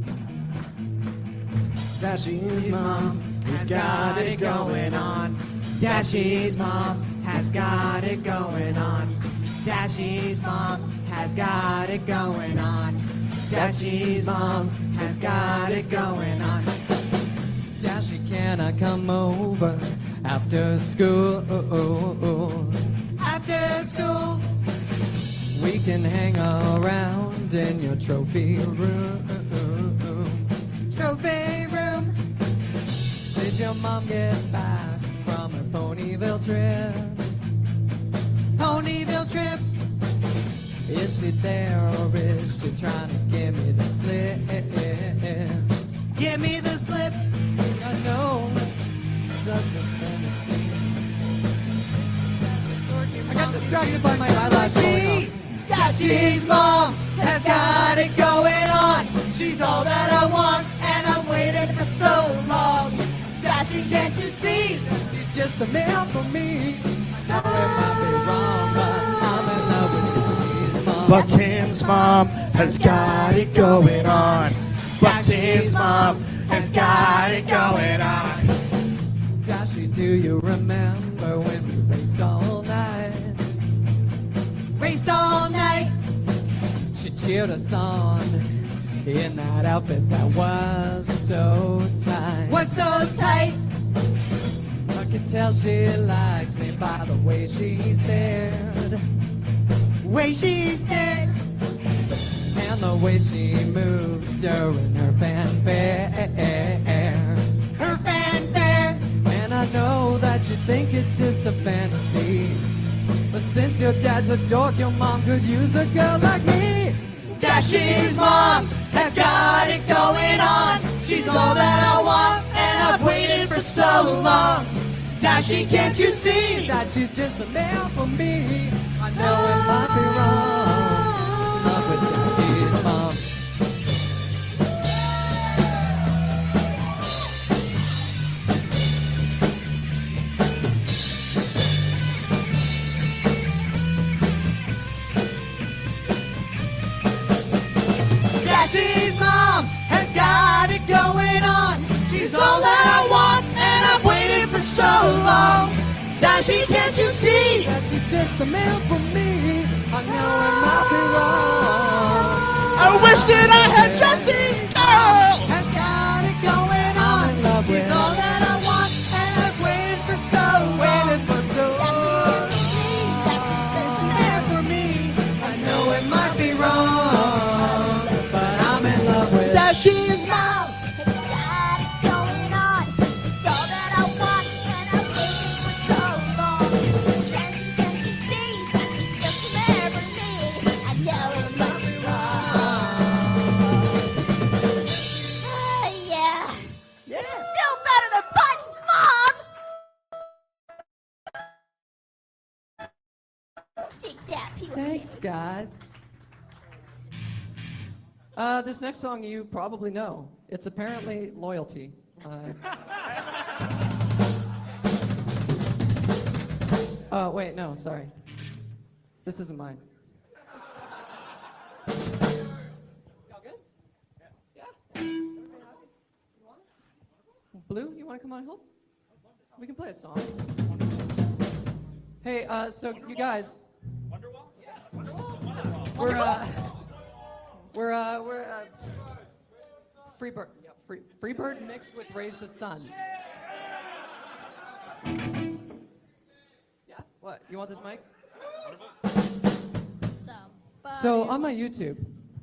Dashy's mom has got it going on. Dashy's mom has got it going on. Dashy's mom has got it going on. Dashy's mom has got it going on. Dashy, can I come over after school? After school, We can hang around in your trophy room. trophy room. Did your mom get back from her Ponyville trip? Ponyville trip. Is she there or is she trying to give me the slip? Give me the slip. I know such a fantasy. I got distracted by my eyelash falling off. Dashy's mom has got it going on. She's all that I want, and I've waited for so long. Dashy, can't you see? She's just a man for me. I know it might be wrong, but I'm in love with Dashy's mom. But Tim's mom has got it going on. But Tim's mom has got it going on. Dashy, do you remember when we raced all night? Raced all night. She cheered us on in that outfit that was so tight. What's so tight? I could tell she liked me by the way she stared. Way she stared. And the way she moved during her fanfare. Her fanfare. And I know that you think it's just a fantasy, but since your dad's a dork, your mom could use a girl like me. Dashy's mom has got it going on. She's all that I want, and I've waited for so long. Dashy, can't you see? That she's just a man for me. I know it might be wrong. Love with Dashy's mom. Dashy's mom has got it going on. She's all that I want, and I've waited for so long. Dashy, can't you see? That she's just a man for me. I know it might be wrong. I wish that I had Jesse's girl. Has got it going on. I'm in love She's with all that I want, and I've waited for so long. waiting for so long. That's there for me. I know it might be wrong, but I'm in love with Dashy's mom. Thanks, guys. This next song you probably know. It's apparently Loyalty. Oh, wait, no, sorry. This isn't mine. Y'all good? Yeah? Everybody happy? You want it? Blue, you want to come on and help? We can play a song. Hey, so you guys. We're Freebird. Yeah, Freebird mixed with Raise the Sun. Yeah? What? You want this mic? So on my YouTube,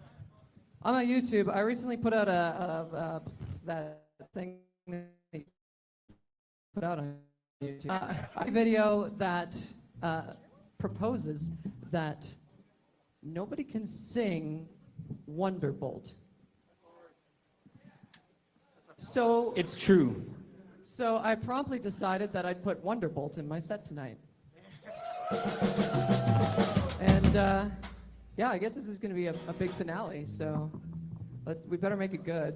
I recently put out that thing that you put out on YouTube. A video that proposes that nobody can sing Wonderbolt. So, It's true. so I promptly decided that I'd put Wonderbolt in my set tonight. And yeah, I guess this is going to be a big finale, so we better make it good.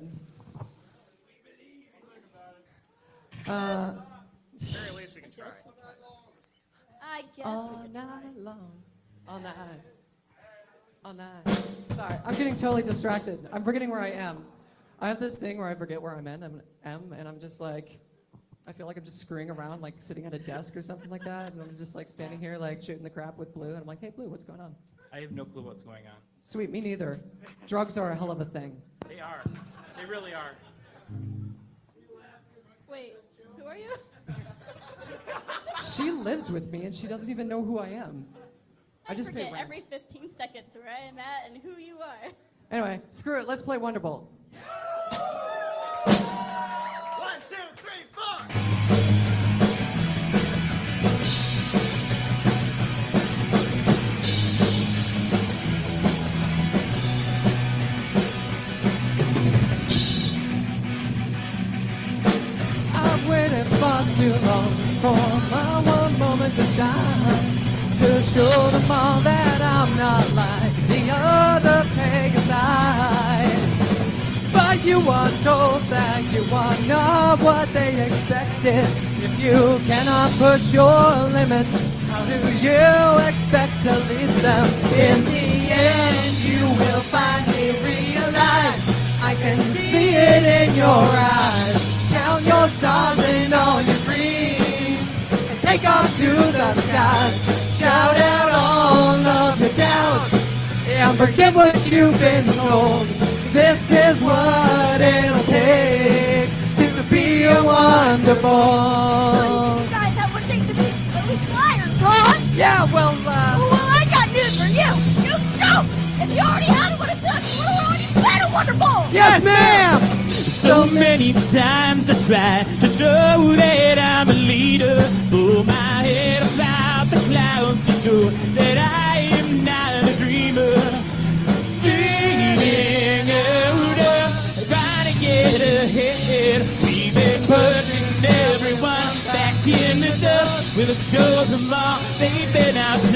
Very least we can try. I guess All we could try. night long, all night, all night. Sorry, I'm getting totally distracted. I'm forgetting where I am. I have this thing where I forget where I'm and I'm just like, I feel like I'm just screwing around, like sitting at a desk or something like that, and I'm just like standing here, like shooting the crap with Blue, and I'm like, hey, Blue, what's going on? I have no clue what's going on. Sweet, me neither. Drugs are a hell of a thing. They are. They really are. Wait, who are you? She lives with me, and she doesn't even know who I am. I just pay forget rent. every 15 seconds where I am at and who you are. Anyway, screw it. Let's play Wonderbolt. 1, 2, 3, 4. I've waited far too long for my one moment to shine, to show them all that I'm not like the other pagan side. But you are told that you are not what they expected. If you cannot push your limits, how do you expect to lead them? In the end, you will finally realize I can see it in your eyes. Count your stars and all your dreams, and take off to the skies. Shout out all of your doubts, and forget what you've been told. This is what it'll take to be a wonderful. You guys have what it takes to be liars, huh? Yeah, well, Well, I got news for you. You don't. If you already had what it took, you would have already been a wonderful. yes, ma'am. So many times I tried to show that I'm a leader. Pull my head about the clouds to show that I am not a dreamer. Speeding out, trying to get ahead. We've been putting everyone back in the dust. We'll show them all they've been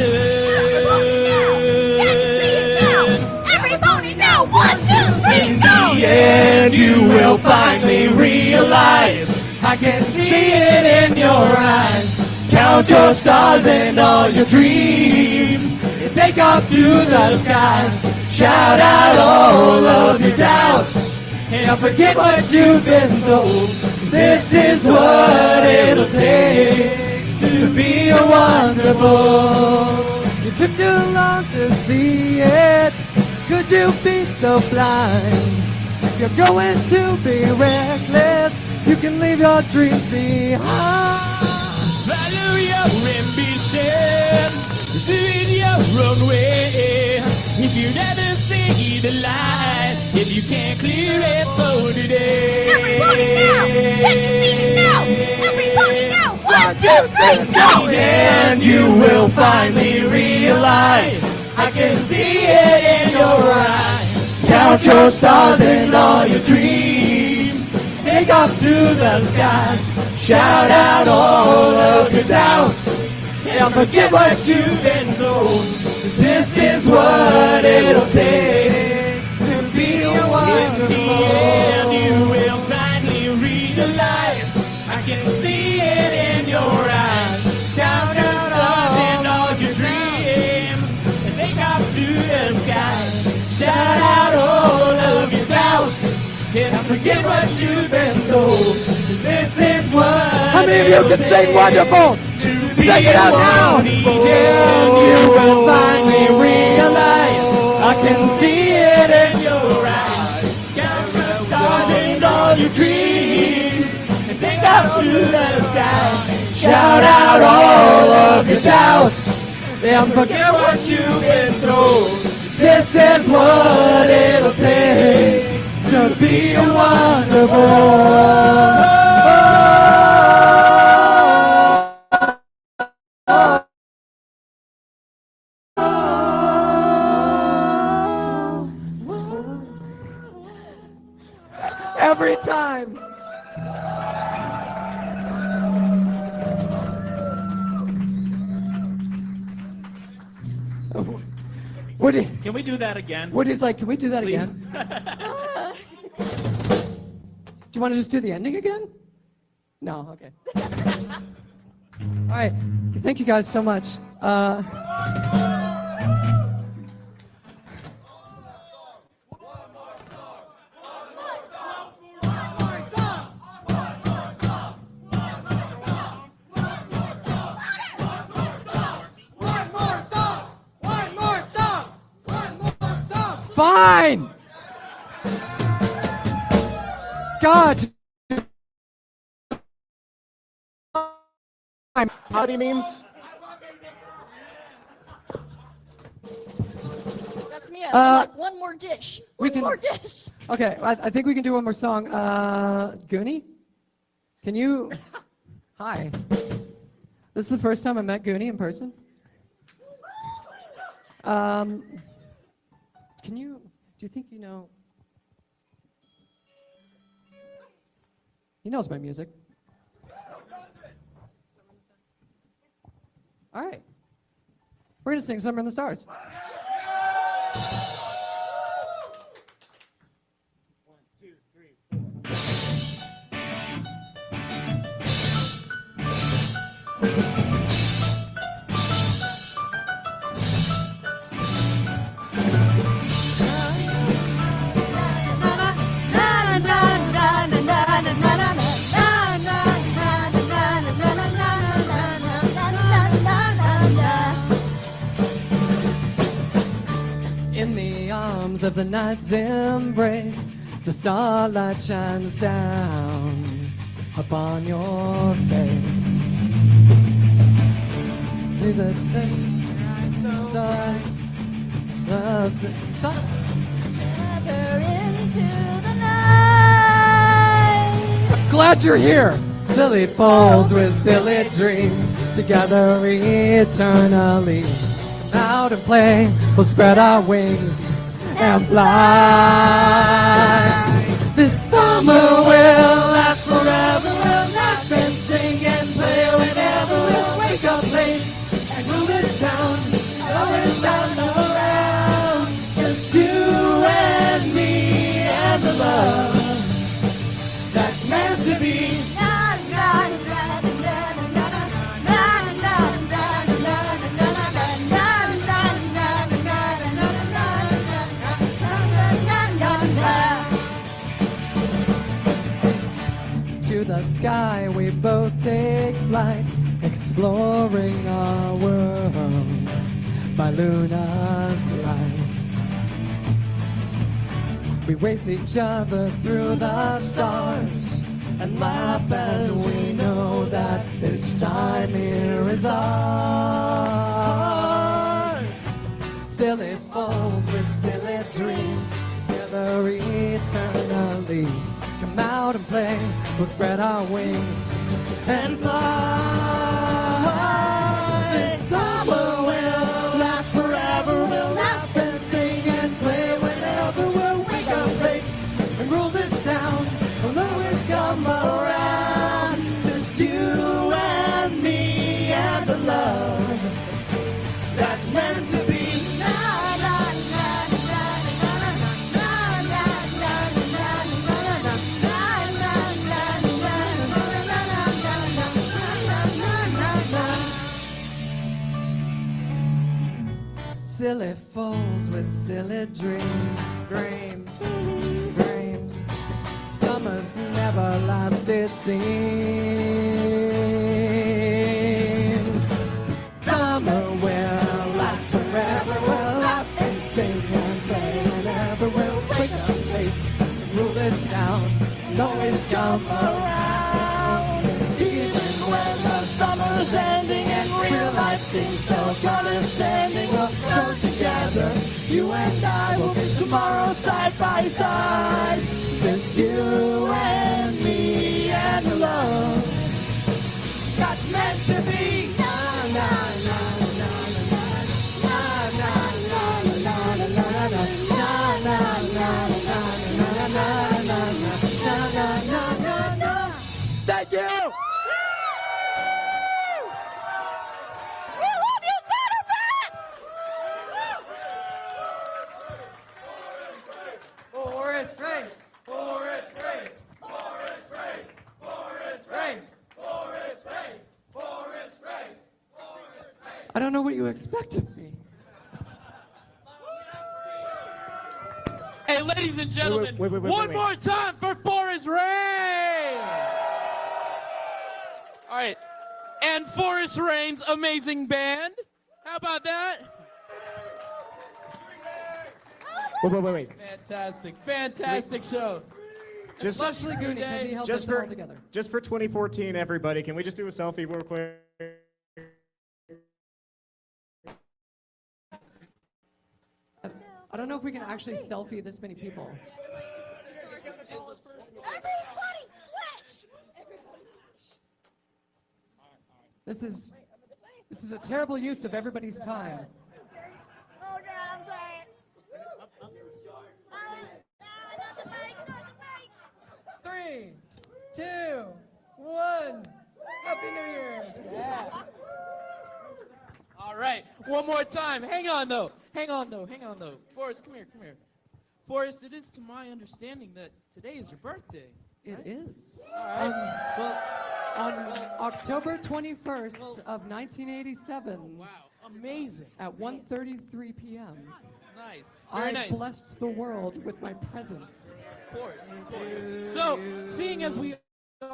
outdone. Everybody now, 1, 2, 3, In go! the end, you will finally realize I can see it in your eyes. Count your stars and all your dreams, and take off to the skies. Shout out all of your doubts, and forget what you've been told. This is what it'll take to be a wonderful. You took too long to see it. Could you be so blind? If you're going to be reckless, you can leave your dreams behind. Follow your ambition, do it your own way. If you never see the light, if you can't clear it for today. Everybody now! Can you see it now? Everybody now! 1, 2, 3, go! And you will finally realize I can see it in your eyes. Count your stars and all your dreams, take off to the skies. Shout out all of your doubts, and forget what you've been told. 'Cause this is what it'll take to be a wonderful. And you will finally realize I can see it in your eyes. Count your stars and all your dreams, and take off to the sky. Shout out all of your doubts, and forget what you've been told. 'Cause this is what How many of you can sing Wonderful? Sing it out now! And you will finally realize I can see it in your eyes. Count your stars and all your dreams, and take off to the sky. Shout out all of your doubts, and forget what you've been told. This is what it'll take to be a wonderful. every time. Woody, Can we do that again? Woody's like, can we do that Please. again? Do you want to just do the ending again? No, okay. All right, thank you guys so much. Fine. God. Howdy means? That's me. I like one more dish. we One can- more dish. Okay, I think we can do one more song. Goonie, can you? Hi. This is the first time I met Goonie in person. Can you? Do you think you know? He knows my music. All right. We're gonna sing "Summer in the Stars." In the arms of the night's embrace, the starlight shines down upon your face. Glad you're here. Silly falls with silly dreams, together eternally. Come out and play, we'll spread our wings and fly. This summer will last forever. We'll laugh and sing and play whenever. We'll wake up late and rule it down. Always down around. Just you and me and the love that's meant to be. To the sky we both take flight, exploring our world by Luna's light. We race each other through the stars and laugh as we know that this time here is ours. Silly falls with silly dreams, together eternally. Come out and play, we'll spread our wings and fly. This summer will last forever. We'll laugh and sing and play whenever. We'll wake up late and rule this town. We'll always come around. Just you and me and the love that's meant to be. Silly fools with silly dreams, dreams. Summers never last, it seems. Summer will last forever. We'll laugh and sing and play whenever. We'll wake up late and rule this town and always come around. Even when the summer's ending and real life seems so condescending, we'll go together. You and I will face tomorrow side by side. Just you and me and the love that's meant to be. Na na na na na na na na na na na na na na. Thank you. I don't know what you expect of me. Hey, ladies and gentlemen, one more time for Forrest Rain! All right, and Forrest Rain's amazing band. How about that? Wait. Fantastic show. Especially Goonie, because he helped us all together. Just for 2014, everybody, can we just do a selfie real quick? I don't know if we can actually selfie this many people. Everybody squish! This is a terrible use of everybody's time. Oh God, I'm sorry. Not the mic, not the mic. 3, 2, 1. Happy New Year's. Yeah. All right, one more time. Hang on though. Forrest, come here. Forrest, it is to my understanding that today is your birthday. It is. All right. On October 21st of 1987. Wow, amazing. At 1:33 p.m. It's nice. Very I nice. blessed the world with my presence. Of course. So, seeing as we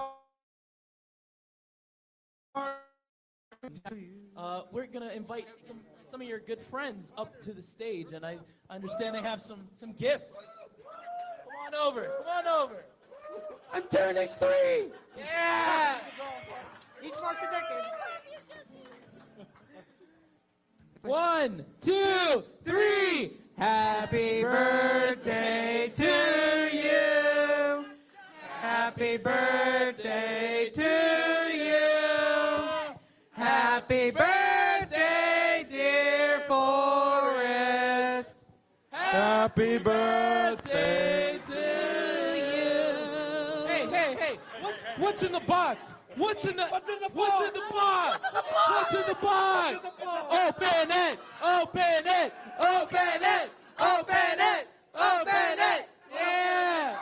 are, we're gonna invite some of your good friends up to the stage, and I understand they have some gifts. Come on over. I'm turning 3. Yeah. Each marks a decade. 1, 2, 3. Happy birthday to you. Happy birthday to you. Happy birthday, dear Forrest. Happy birthday to you. Hey, what's in the box? What's in the box? What's in the box? Open it! Yeah!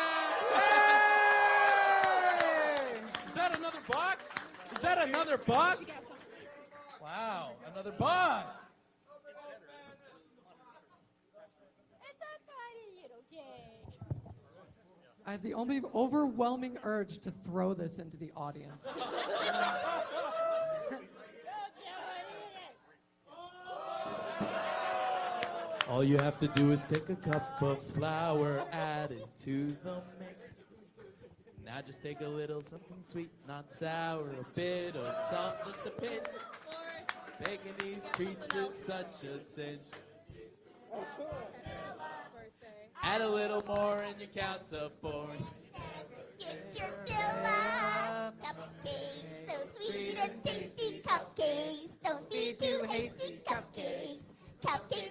Is that another box? Wow, another box. It's a tiny little cake. I have the overwhelming urge to throw this into the audience. All you have to do is take a cup of flour, add it to the mix. Now just take a little something sweet, not sour, a bit of salt, just a pinch. Baking these treats is such a cinch. Add a little more and you count to 4. Get your fill up. Cupcakes, so sweet and tasty cupcakes. Don't be too hasty, cupcakes. Cupcakes.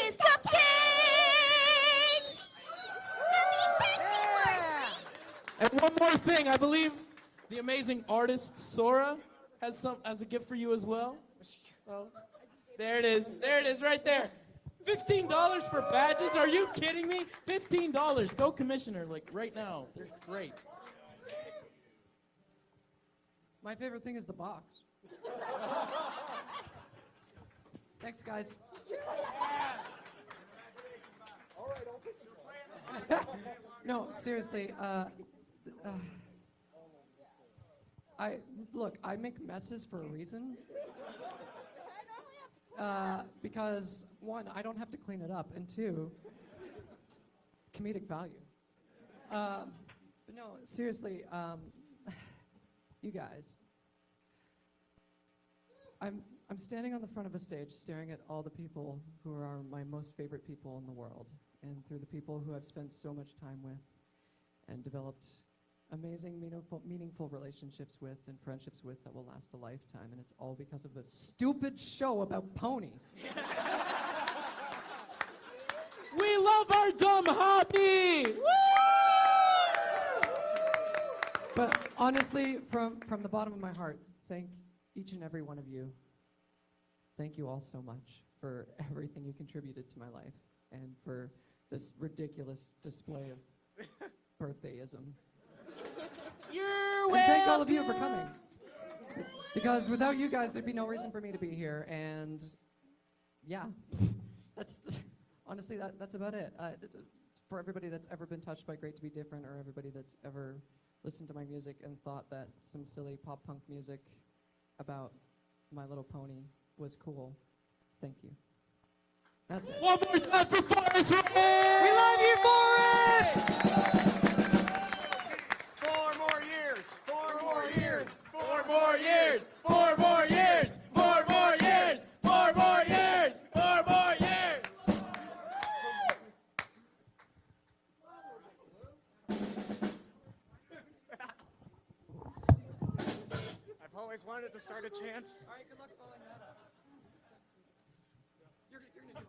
Happy birthday, Forrest. And one more thing, I believe the amazing artist Sora has a gift for you as well. Oh, there it is right there. $15 for badges? Are you kidding me? $15. Go commissioner, like right now. They're great. My favorite thing is the box. Thanks, guys. No, seriously. I make messes for a reason. Because 1, I don't have to clean it up, and 2, comedic value. But no, seriously, you guys. I'm standing on the front of a stage staring at all the people who are my most favorite people in the world, and through the people who I've spent so much time with and developed amazing, meaningful relationships with and friendships with that will last a lifetime, and it's all because of a stupid show about ponies. We love our dumb hobby! Woo! But honestly, from the bottom of my heart, thank each and every one of you. Thank you all so much for everything you contributed to my life and for this ridiculous display of birthdayism. You're and thank all of you for coming. Because without you guys, there'd be no reason for me to be here. And yeah, that's honestly that's about it. For everybody that's ever been touched by Great to Be Different, or everybody that's ever listened to my music and thought that some silly pop punk music about My Little Pony was cool, thank you. That's it. One more time for Forrest Ray! We love you, Forrest! 4 more years. 4 more years. 4 more years! 4 more years! 4 more years! 4 more years! 4 more years! I've always wanted to start a chant. All right, good luck following that up. You're gonna do it.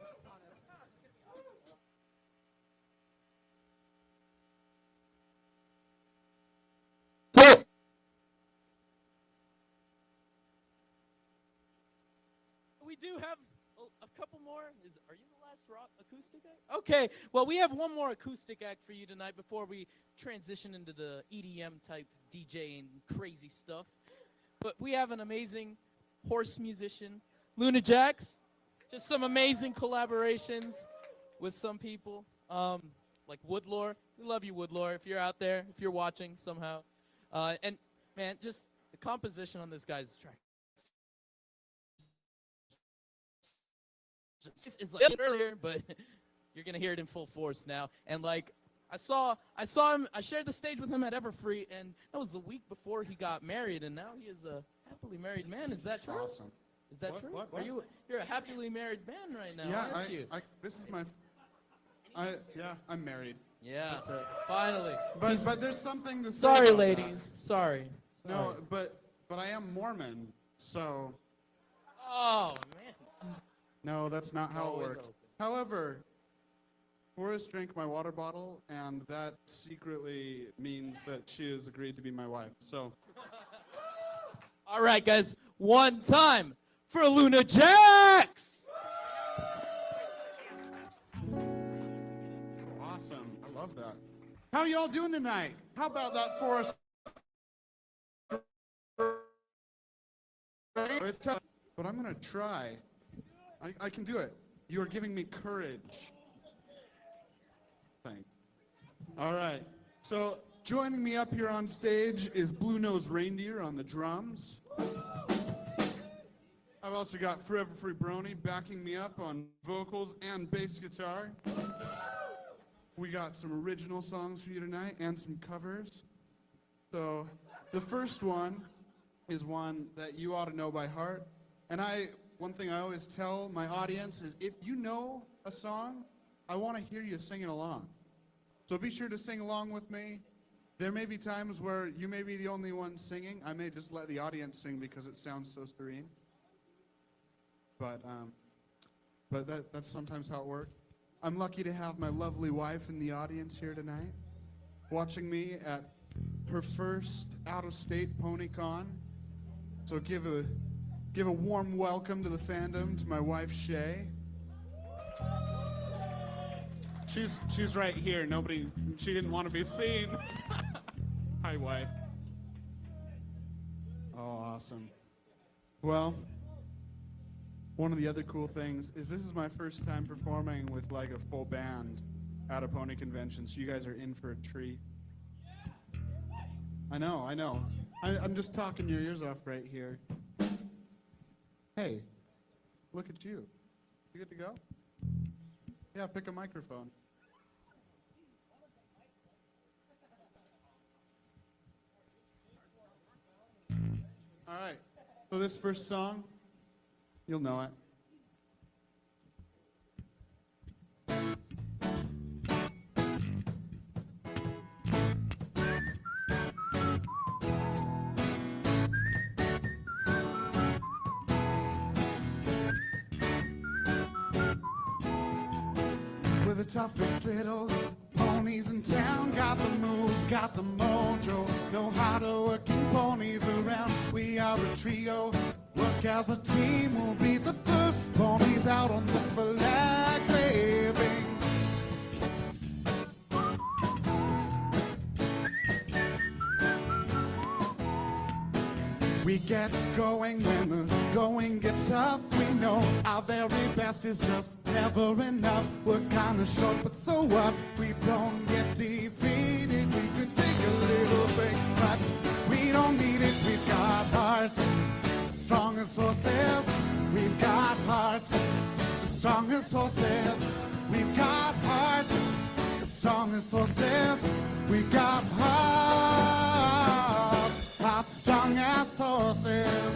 We do have a couple more. Are you the last rock acoustic act? Okay, well, we have one more acoustic act for you tonight before we transition into the EDM type DJing crazy stuff. But we have an amazing horse musician, Luna Jax. Just some amazing collaborations with some people, like Woodlore. We love you, Woodlore, if you're out there, if you're watching somehow. And, man, just the composition on this guy's track. It's like earlier, but you're gonna hear it in full force now. And like I saw him. I shared the stage with him at Everfree, and that was the week before he got married, and now he is a happily married man. Is that true? Awesome. Is that true? Are you're a happily married man right now, Yeah, aren't you? this is my. I'm married. Yeah. That's it. Finally. But there's something to say. Sorry, about ladies. Sorry. No, but I am Mormon, so. Oh man. No, that's not It's how it always works. open. However, Forrest drank my water bottle, and that secretly means that she has agreed to be my wife. So. All right, guys. One time for Luna Jax. Awesome. I love that. How y'all doing tonight? How about that Forrest? It's tough, but I'm going to try. I can do it. You are giving me courage. Thanks. All right. So joining me up here on stage is Blue Nose Reindeer on the drums. I've also got Forever Free Brony backing me up on vocals and bass guitar. We got some original songs for you tonight and some covers. So the first one is one that you ought to know by heart. And one thing I always tell my audience is if you know a song, I want to hear you singing along. So be sure to sing along with me. There may be times where you may be the only one singing. I may just let the audience sing because it sounds so serene. But that's sometimes how it works. I'm lucky to have my lovely wife in the audience here tonight, watching me at her first out-of-state PonyCon. So give a warm welcome to the fandom to my wife Shay. She's right here. She didn't want to be seen. Hi, wife. Oh, awesome. Well, one of the other cool things is this is my first time performing with like a full band at a pony convention, so you guys are in for a treat. I know. I'm just talking your ears off right here. Hey, look at you. You good to go? Yeah, pick a microphone. All right. So this first song, you'll know it. We're the toughest little ponies in town. Got the moves, got the mojo. Know how to work in ponies around. We are a trio. Work as a team. We'll be the first ponies out on the flag waving. We get going when the going gets tough. We know our very best is just never enough. We're kinda short, but so what? We don't get defeated. We could take a little break, but we don't need it. We've got hearts, strong as horses. We've got hearts, strong as horses. We've got hearts, strong as horses. We've got hearts, hearts strong as horses.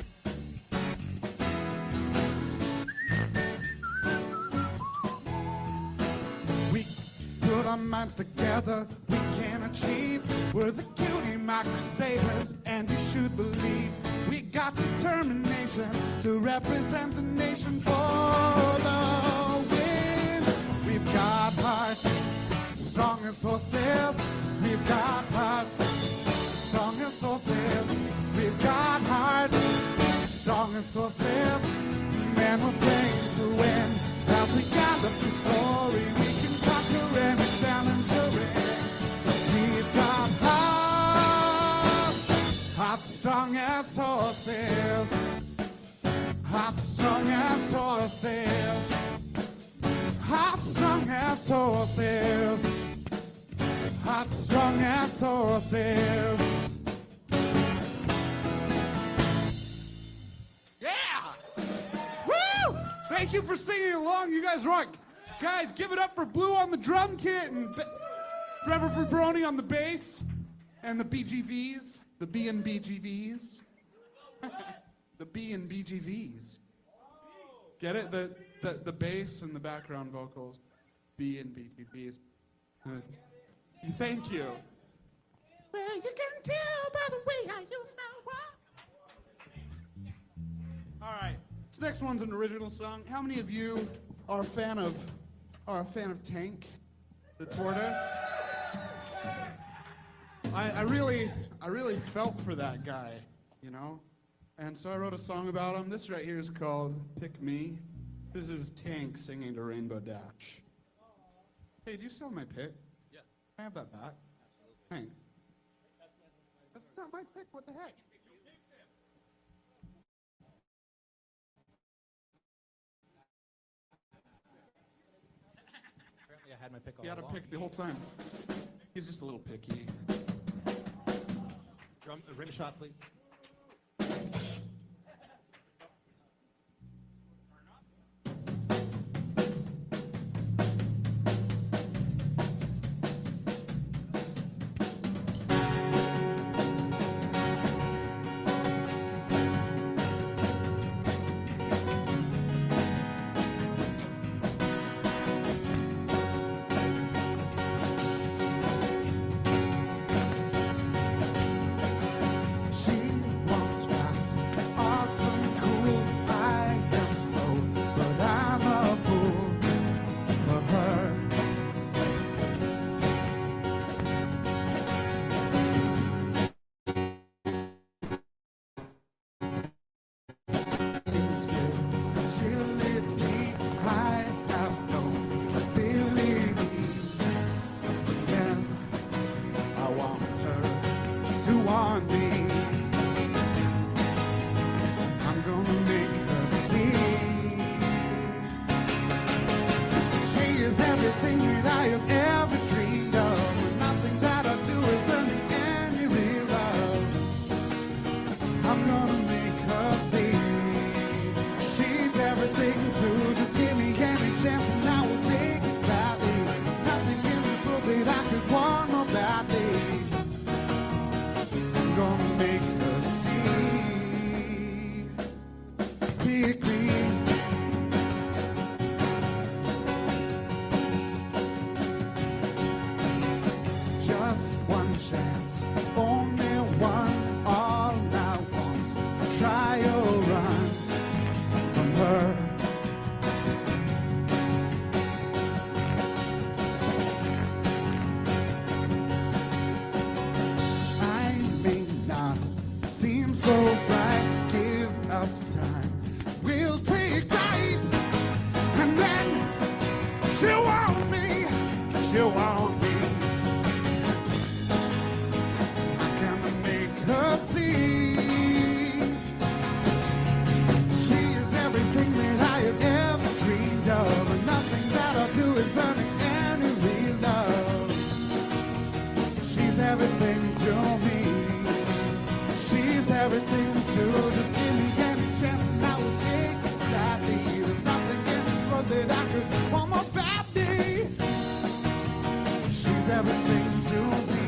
We put our minds together, we can achieve. We're the cutie marker sailors, and you should believe we got determination to represent the nation for the win. We've got hearts, strong as horses. We've got hearts, strong as horses. We've got hearts, strong as horses. Man, we're playing to win. As we gather for glory, we can conquer any challenge we're in. We've got hearts, hearts strong as horses. Hearts strong as horses. Hearts strong as horses. Hearts strong as horses. Yeah! Woo! Thank you for singing along. You guys rock. Guys, give it up for Blue on the drum kit and Forever for Brony on the bass and the BGVs, the B and BGVs. The B and BGVs. Get it? The bass and the background vocals. B and BGVs. Thank you. Well, you can tell by the way I use my walk. All right, this next one's an original song. How many of you are a fan of Tank, the tortoise? I really felt for that guy, you know, and so I wrote a song about him. This right here is called "Pick Me." This is Tank singing to Rainbow Dash. Hey, do you still have my pick? Yeah. Can I have that back? Hey. That's not my pick. What the heck? Apparently I had my pick all He had a along. pick the whole time. He's just a little picky. Rim shot, please. She wants fast, awesome, cool. I am slow, but I'm a fool for her. Agility, I have no ability. Then I want her to want me. I'm gonna make her see. She is everything that I have ever dreamed of. And nothing that I do is earning any real love. I'm gonna make her see. She's everything to just give me any chance and I will take it gladly. Nothing in this world that I could want more badly. I'm gonna make her see. Pick me. Just one chance, only one. All I want, a trial run from her. I may not seem so bright. Give us time. We'll take time, and then she'll want me. She'll want me. I'm gonna make her see. everything to just give me any chance and I will take it gladly. There's nothing in this world that I could want more badly. She's everything to me.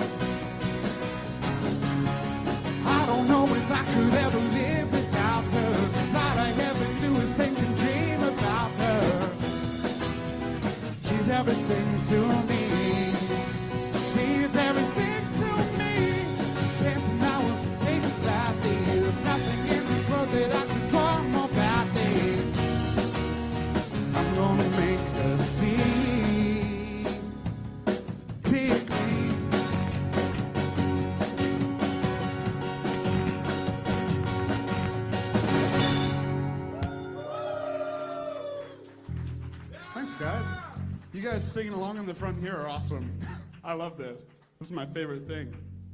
I don't know if I could ever live without her. 'Cause all I ever do is think and dream about her. She's everything to me. She's everything to me. Chance and I will take it gladly. There's nothing in this world that I could want more badly. I'm gonna make her see. Pick me. Thanks, guys. You guys singing along in the front here are awesome. I love this. This is my favorite thing.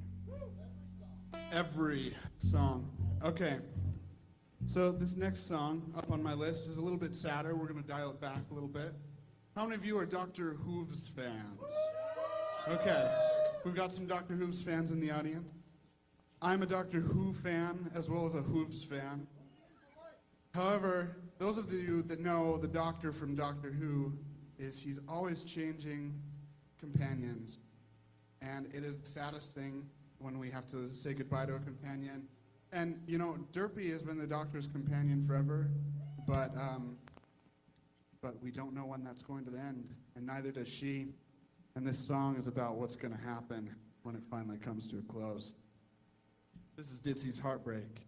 Every song. Okay. So this next song up on my list is a little bit sadder. We're going to dial it back a little bit. How many of you are Dr. Who's fans? Okay. We've got some Dr. Who's fans in the audience. I'm a Doctor Who fan as well as a Who's fan. However, those of you that know the Doctor from Doctor Who is he's always changing companions. And it is the saddest thing when we have to say goodbye to a companion. And, you know, Derpy has been the Doctor's companion forever, but we don't know when that's going to end, and neither does she. And this song is about what's going to happen when it finally comes to a close. This is Ditsy's Heartbreak.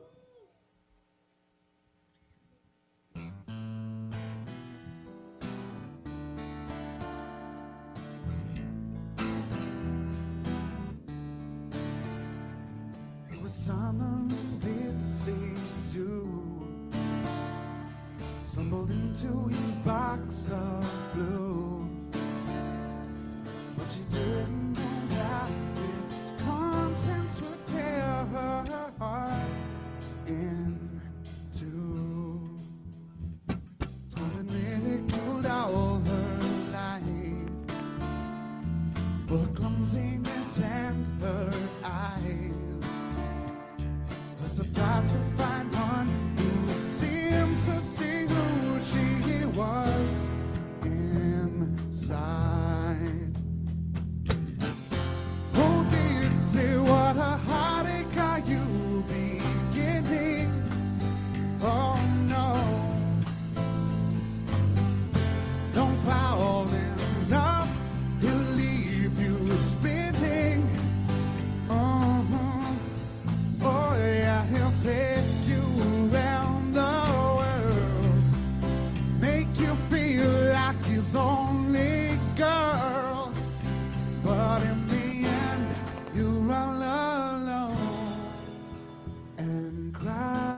Summoned Ditsy too, stumbled into his box of blue, but she didn't know that its contents would tear her heart in two. Told and ridiculed all her life, her clumsiness and her eyes. Surprised to find one who seemed to see who she was inside. Oh, did say what a heartache are you beginning? Oh no, don't fall in love, he'll leave you spinning. Oh yeah, he'll take you around the world, make you feel like his only girl. But in the end, you run alone and cry.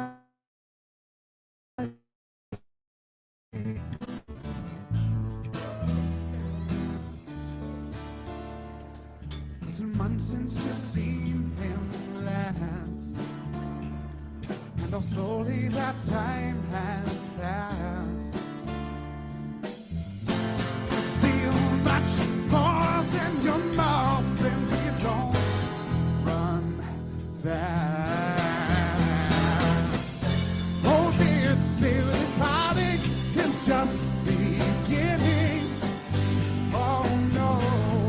It's been months since you've seen him last, and how slowly that time has passed. It's still much more than your muffins if you don't run fast. Oh, this is heartache is just beginning. Oh no,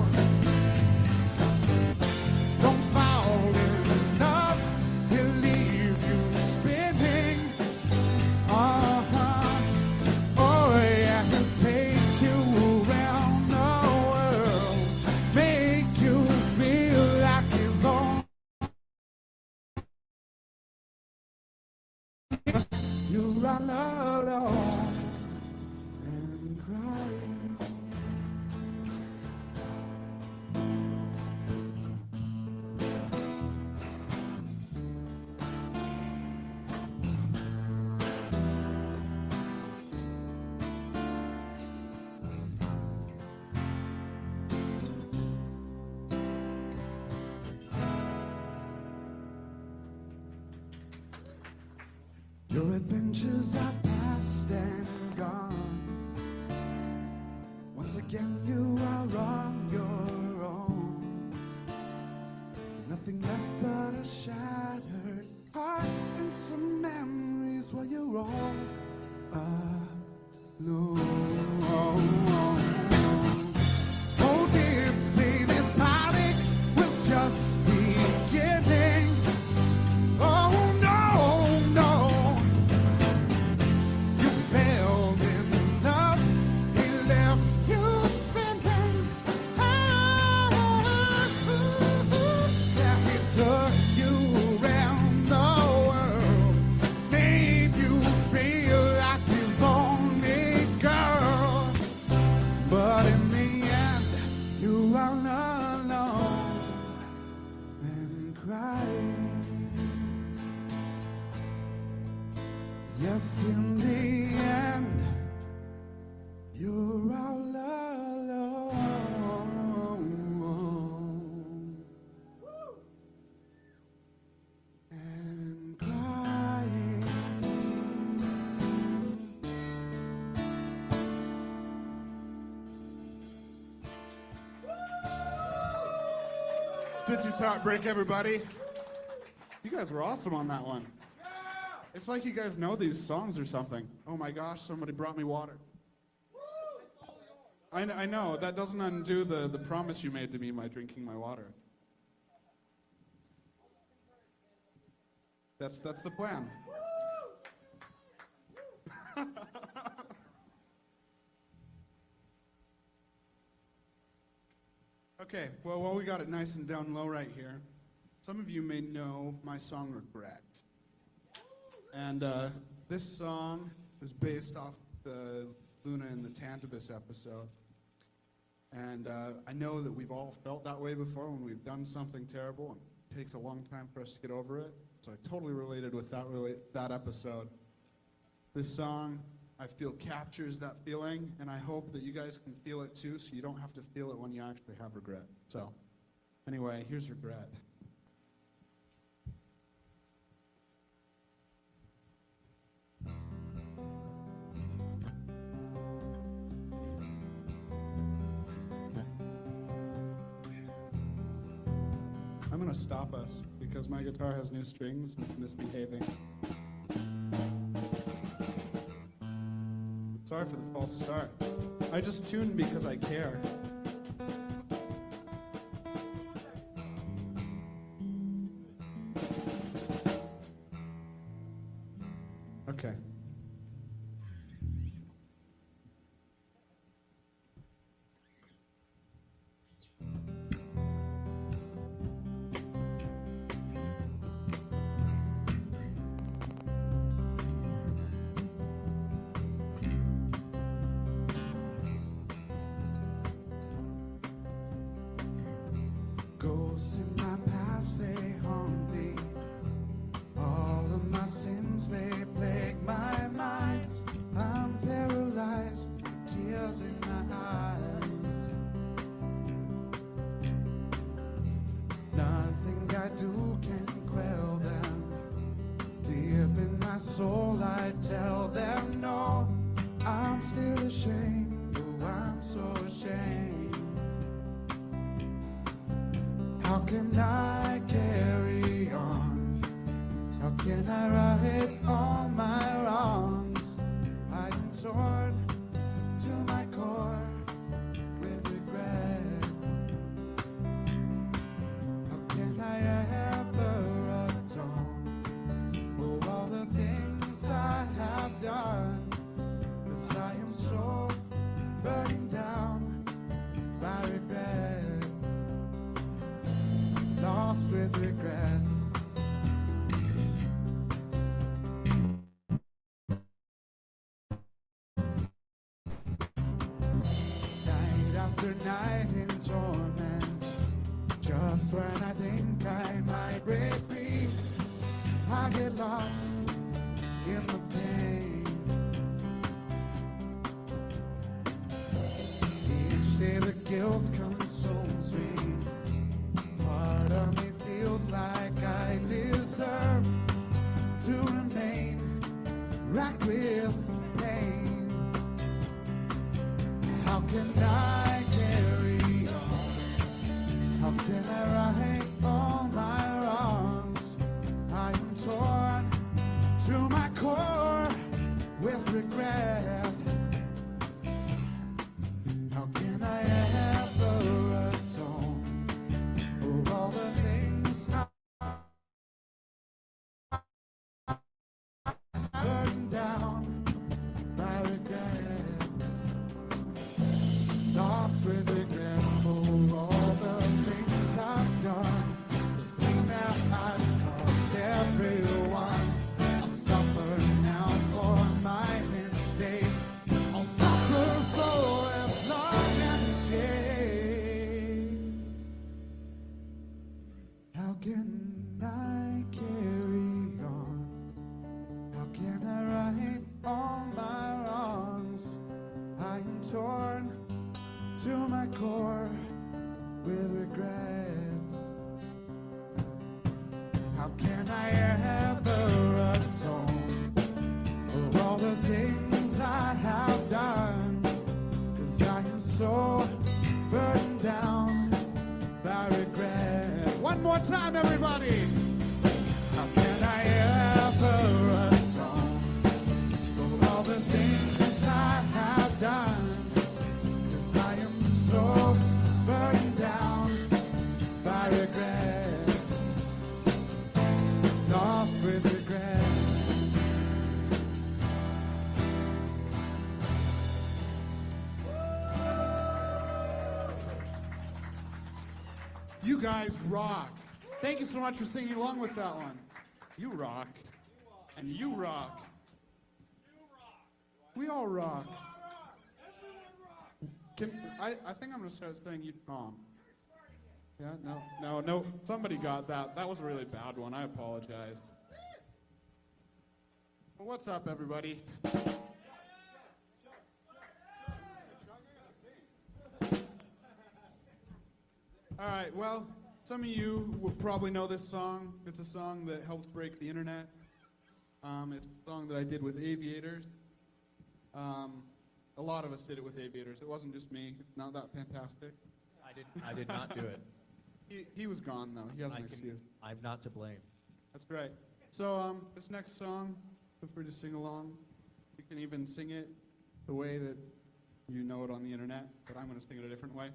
don't fall in love, he'll leave you spinning. Oh yeah, he'll take you around the world, make you feel like his own. You run alone and cry. Your adventures are past and gone. Once again you are on your own. Nothing left but a shadow. Yes, in the end, you're all alone and crying. Ditsy's Heartbreak, everybody. You guys were awesome on that one. It's like you guys know these songs or something. Oh my gosh, somebody brought me water. I know, that doesn't undo the promise you made to me by drinking my water. That's the plan. Okay, well, while we got it nice and down low right here, some of you may know my song Regret. And this song is based off the Luna and the Tantabus episode. And I know that we've all felt that way before when we've done something terrible and it takes a long time for us to get over it. So I totally related with that episode. This song, I feel, captures that feeling, and I hope that you guys can feel it too, so you don't have to feel it when you actually have regret. So anyway, here's Regret. I'm gonna stop us because my guitar has new strings and it's misbehaving. Sorry for the false start. I just tuned because I care. Okay. Ghosts in my past, they haunt me. All of my sins, they plague my mind. I'm paralyzed, tears in my eyes. Nothing I do can quell them. Deep in my soul, I tell them no. I'm still ashamed, oh, I'm so ashamed. How can I carry on? How can I right all my wrongs? I'm torn to my core with regret. How can I ever atone for all the things I have done? 'Cause I am so burdened down by regret. Lost with regret. Night after night in torment. Just when I think I might break free, I get lost in the pain. Each day the guilt consumes me. Part of me feels like I deserve to remain racked with pain. How can I carry on? How can I right all my wrongs? I am torn torn to my core with regret. How can I ever atone for all the things I have done? 'Cause I am so burdened down by regret. One more time, everybody. How can I ever atone for all the things I have done? 'Cause I am so burdened down by regret. Lost with regret. You guys rock. Thank you so much for singing along with that one. You rock. And you rock. We all rock. I think I'm going to start saying you Tom. Yeah, no. Somebody got that. That was a really bad one. I apologize. Well, what's up, everybody? All right, well, some of you will probably know this song. It's a song that helped break the internet. It's a song that I did with Aviators. A lot of us did it with Aviators. It wasn't just me. It's not that fantastic. I did not do it. He was gone, though. He has an excuse. I'm not to blame. That's great. So this next song, feel free to sing along. You can even sing it the way that you know it on the internet, but I'm going to sing it a different way.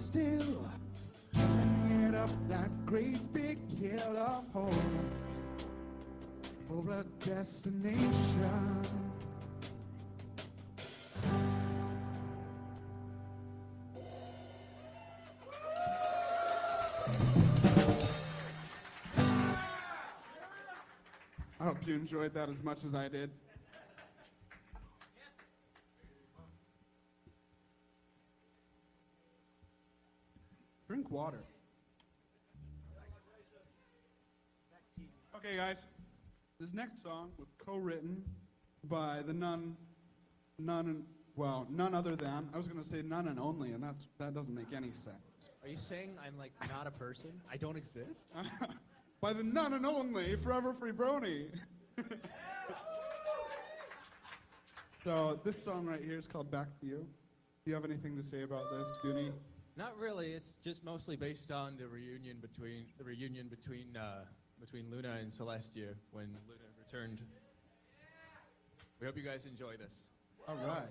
still, trying to get up that great big hill of hope for a destination. I hope you enjoyed that as much as I did. Drink water. Okay, guys. This next song was co-written by the none other than, I was going to say none and only, and that doesn't make any sense. Are you saying I'm like not a person? I don't exist? By the none and only Forever Free Brony. So this song right here is called Back to You. Do you have anything to say about this, Goonie? Not really. It's just mostly based on the reunion between Luna and Celestia when Luna returned. We hope you guys enjoy this. All right.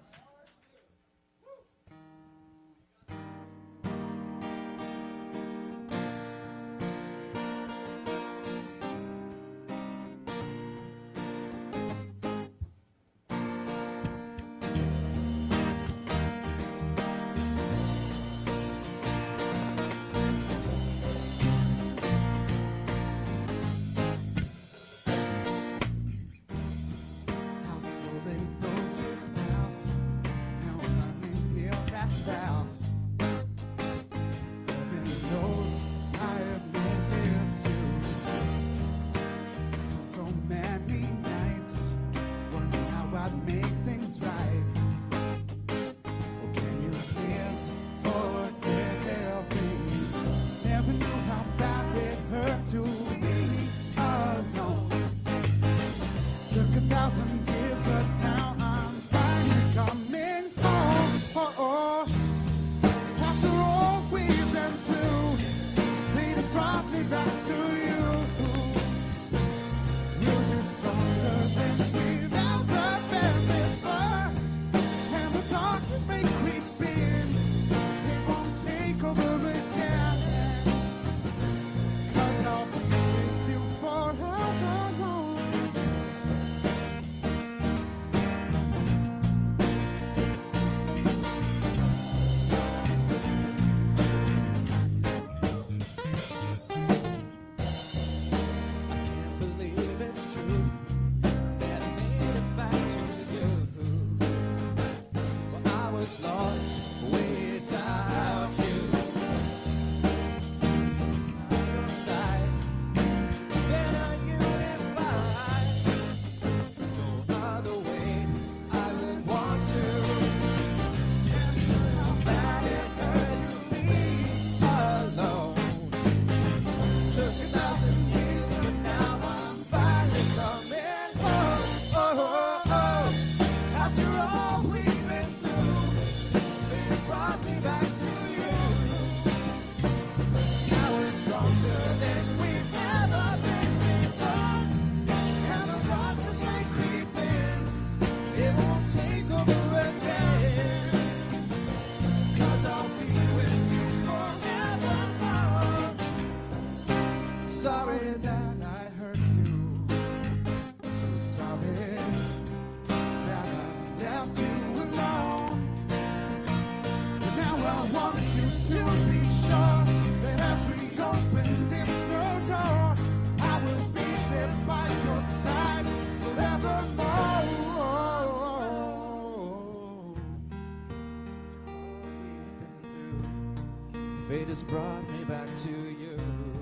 Fate has brought me back to you.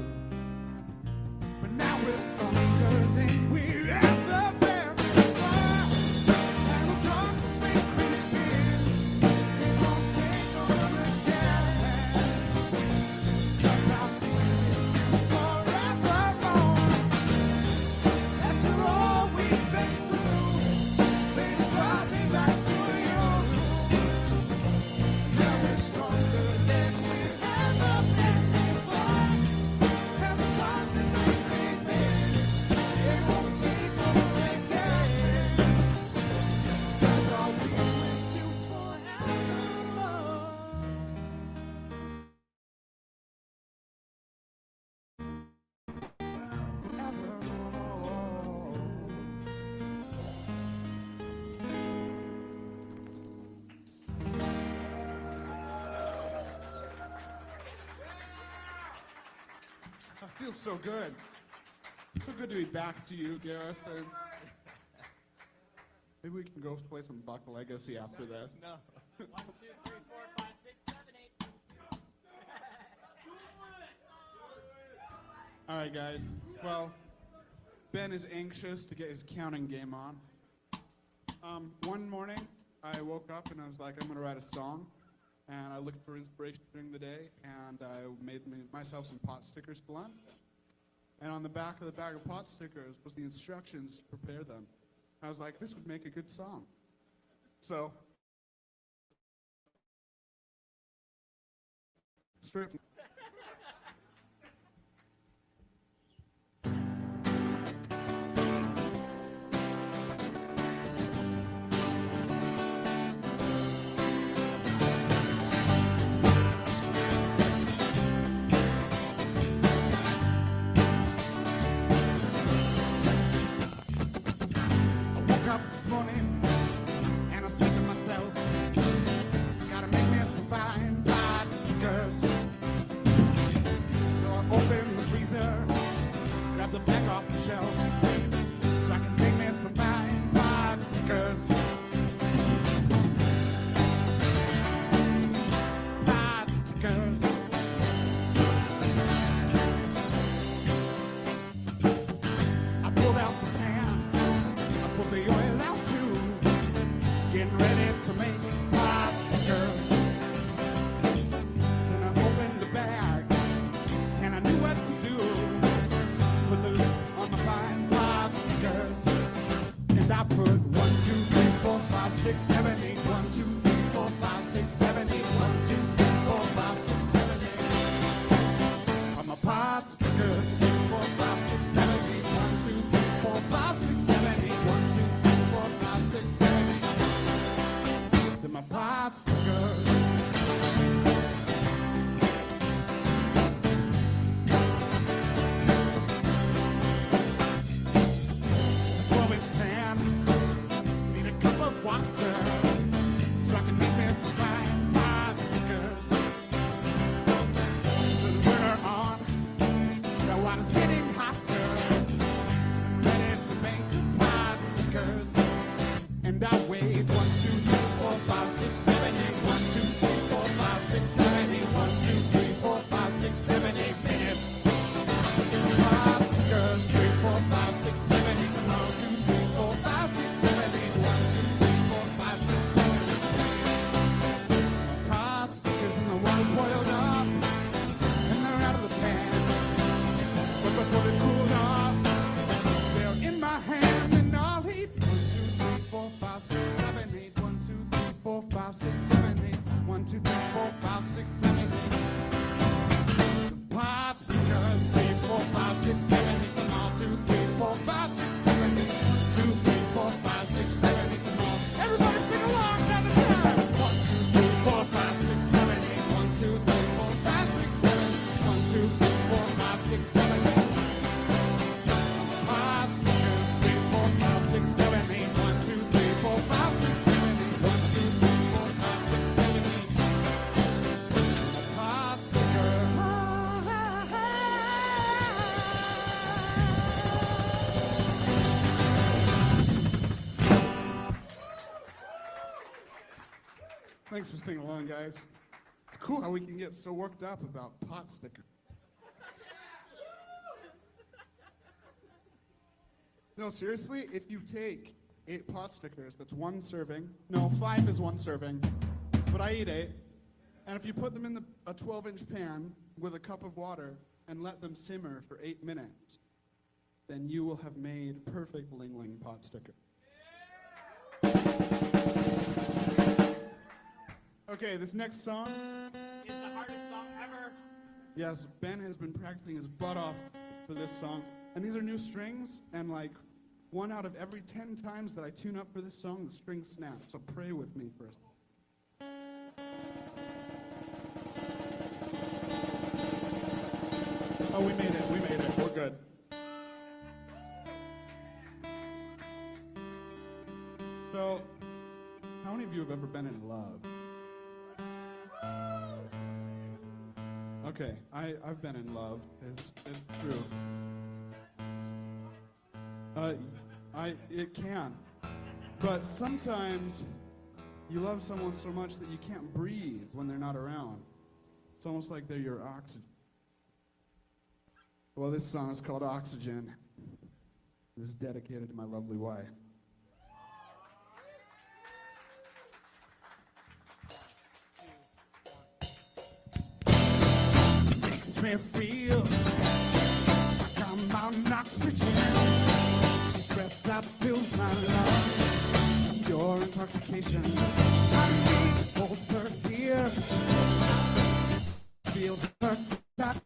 But now we're stronger than we've ever been before. And the darkness may creep in. It won't take over again. 'Cause I'll be with you forevermore. After all we've been through, fate has brought me back to you. Now we're stronger than we've ever been before. And the darkness may creep in. feels so good. So good to be back to you, Garrus. Maybe we can go play some Buck Legacy after this. No. 1, 2, 3, 4, 5, 6, 7, 8. All right, guys. Well, Ben is anxious to get his counting game on. One morning, I woke up and I was like, I'm going to write a song. And I looked for inspiration during the day, and I made myself some pot stickers for lunch. And on the back of the bag of pot stickers was the instructions to prepare them. I was like, this would make a good song. So, straight from up this morning and I said to myself, gotta make me some fine pot stickers. So I opened the freezer, grabbed the back off the shelf, so I can make me some fine pot stickers. Pot stickers. I pulled out the pan, I put the oil out too, getting ready to make pot stickers. Then I opened the bag, and I knew what to do. Put the lid on the fine pot stickers, and I put 1, 2, 3, 4, 5, 6, 7, 8. 1, 2, 3, 4, 5, 6, 7, 8. 1, 2, 3, 4, 5, 6, 7, 8. On my pot stickers. 3, 4, 5, 6, 7, 8. 1, 2, 3, 4, 5, 6, 7, 8. 1, 2, 3, 4, 5, 6, 7, 8. To my pot stickers. A 12-inch pan, need a cup of water, so I can make me some fine pot stickers. Put the burner on, the water's getting hotter, ready to make pot stickers. And I wait 1, 2, 3, 4, 5, 6, 7, 8. 1, 2, 3, 4, 5, 6, 7, 8. 1, 2, 3, 4, 5, 6, 7, 8 minutes. Pot stickers. 3, 4, 5, 6, 7, 8. 1, 2, 3, 4, 5, 6, 7, 8. 1, 2, 3, 4, 5, 6, 7, 8. Pot stickers and the water's boiled up, and they're out of the pan. But before they cooled off, they're in my hand, and I'll eat 1, 2, 3, 4, 5, 6, 7, 8. 1, 2, 3, 4, 5, 6, 7, 8. 1, 2, 3, 4, 5, 6, 7, 8. Pot stickers. 3, 4, 5, 6, 7, 8. Come on. 2, 3, 4, 5, 6, 7, 8. 2, 3, 4, 5, 6, 7, 8. Come on. Everybody sing along down the time. 1, 2, 3, 4, 5, 6, 7, 8. 1, 2, 3, 4, 5, 6, 7, 8. 1, 2, 3, 4, 5, 6, 7, 8. Pot stickers. 3, 4, 5, 6, 7, 8. 1, 2, 3, 4, 5, 6, 7, 8. 1, 2, 3, 4, 5, 6, 7, 8. Pot sticker. Thanks for singing along, guys. It's cool how we can get so worked up about pot stickers. No, seriously, if you take 8 pot stickers, that's 1 serving. No, 5 is 1 serving, but I eat 8. And if you put them in a 12-inch pan with a cup of water and let them simmer for 8 minutes, then you will have made perfect Ling Ling pot sticker. Okay, this next song It's the hardest song ever. Yes, Ben has been practicing his butt off for this song. And these are new strings, and like 1 out of every 10 times that I tune up for this song, the string snaps. So pray with me for a second. Oh, we made it, we're good. So, how many of you have ever been in love? Okay, I've been in love. It's true. It can. But sometimes you love someone so much that you can't breathe when they're not around. It's almost like they're your oxygen. Well, this song is called Oxygen. This is dedicated to my lovely wife. Makes me feel like I'm on oxygen. Each breath that fills my lungs, pure intoxication. I need hold her here, feel her touch.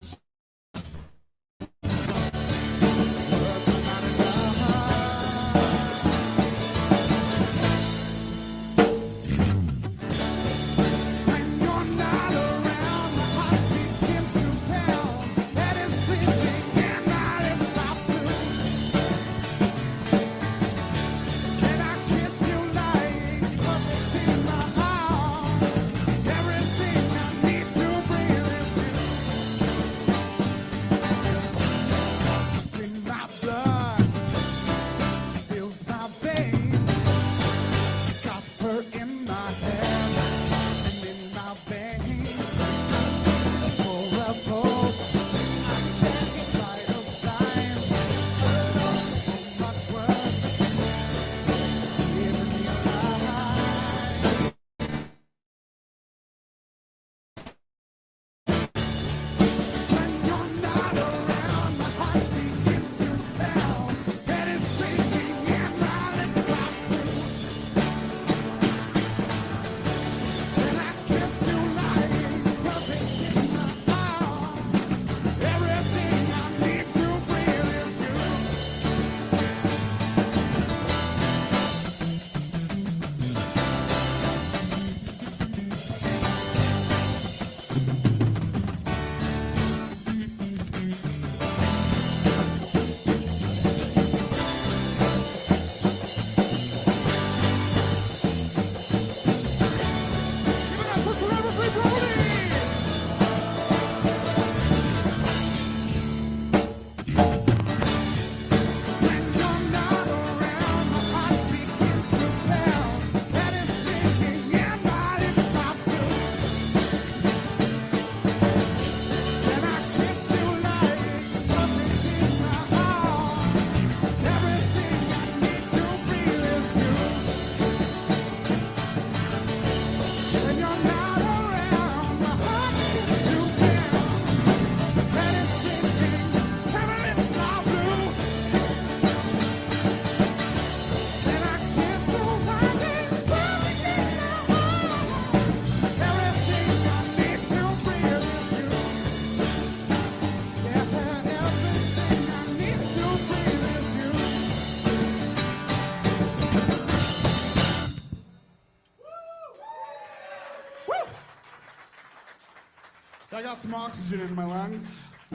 I got some oxygen in my lungs.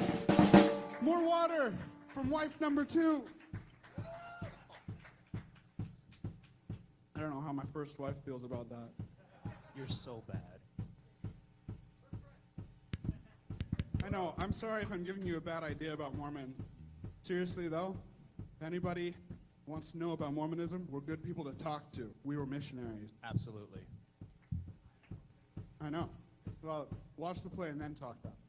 More water from wife number 2. I don't know how my first wife feels about that. You're so bad. I know, I'm sorry if I'm giving you a bad idea about Mormon. Seriously though, if anybody wants to know about Mormonism, we're good people to talk to. We were missionaries. Absolutely. I know. Well, watch the play and then talk about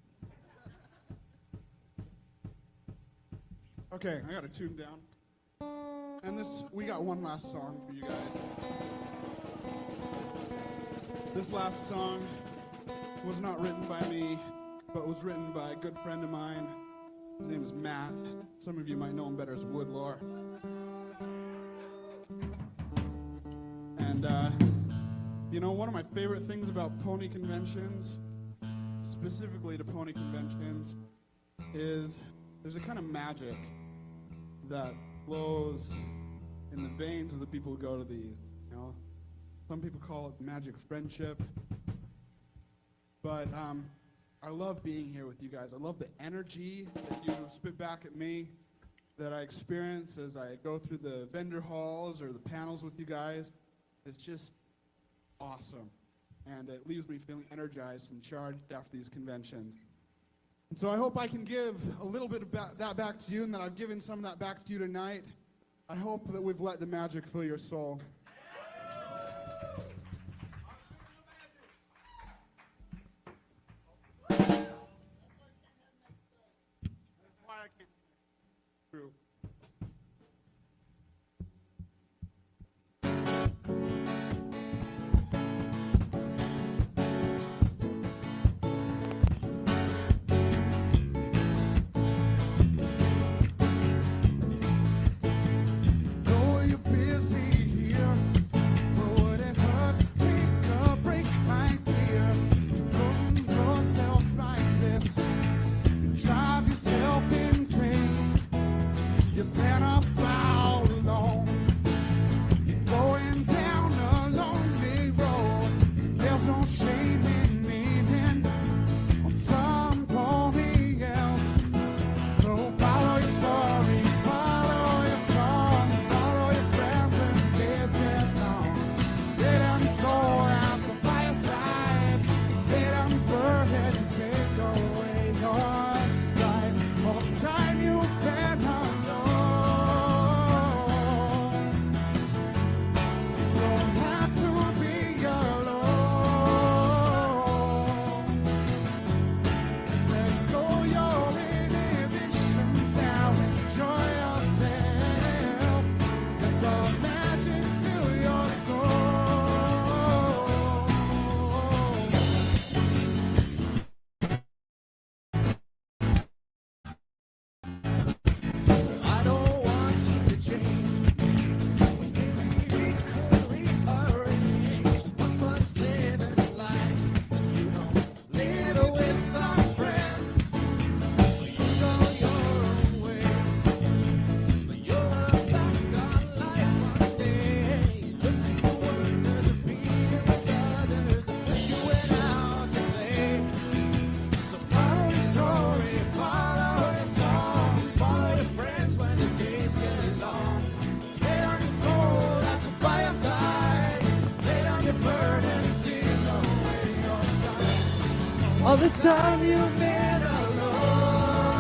it. Okay, I gotta tune down. And we got one last song for you guys. This last song was not written by me, but was written by a good friend of mine. His name is Matt. Some of you might know him better as Woodlore. And, you know, one of my favorite things about pony conventions, specifically to pony conventions, is there's a kind of magic that flows in the veins of the people who go to these. You know, some people call it magic friendship, but I love being here with you guys. I love the energy that you spit back at me, that I experience as I go through the vendor halls or the panels with you guys. It's just awesome. and it leaves me feeling energized and charged after these conventions. And so I hope I can give a little bit of that back to you, and that I've given some of that back to you tonight. I hope that we've let the magic fill your soul. True. Know you're busy here, but would it hurt to take a break, my dear? From yourself like this, you drive yourself insane. You've been about alone. You're going down a lonely road. There's no shame in leaning on somebody else. So follow your story, follow your song, follow your friends when the days get long. Lay down your soul at the fireside. Lay down your burden and take away your strife. All this time you've been alone. Don't have to be alone. Let go your inhibitions now. Enjoy yourself. Let the magic fill your soul. I don't want you to change. We could rearrange what was living life. You know, live with some friends. You go your own way. But you'll look back on life one day. Listen to wonders of being with others that you went out to play. So follow your story, follow your song, follow your friends when the days get long. Lay down your soul at the fireside, lay down your burden and sing away your time. All this time you've been alone.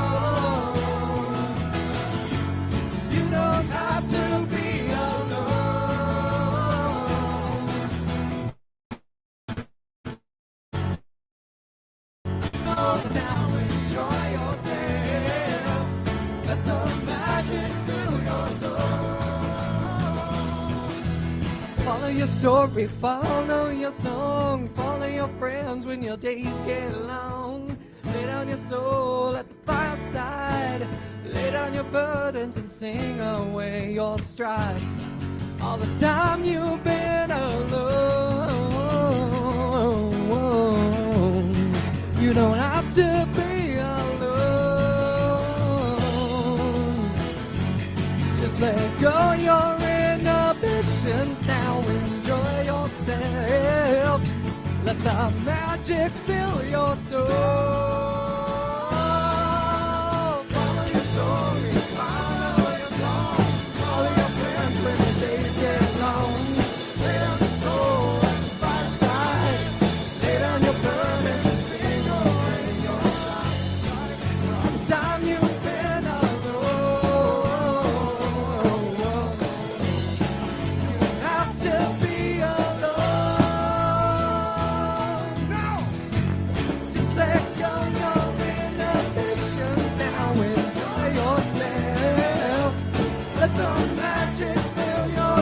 You don't have to be alone. Oh, now enjoy yourself. Let the magic fill your soul. Follow your story, follow your song, follow your friends when your days get long. Lay down your soul at the fireside, lay down your burdens and sing away your strife. All this time you've been alone. You don't have to be alone. Just let go your inhibitions now. Enjoy yourself. Let the magic fill your soul. Follow your story, follow your song, follow your friends when the days get long. Lay down your soul at the fireside, lay down your burden and sing away your life. All this time you've been alone. You don't have to be alone. Just let go your inhibitions now. Enjoy yourself. Let the magic fill your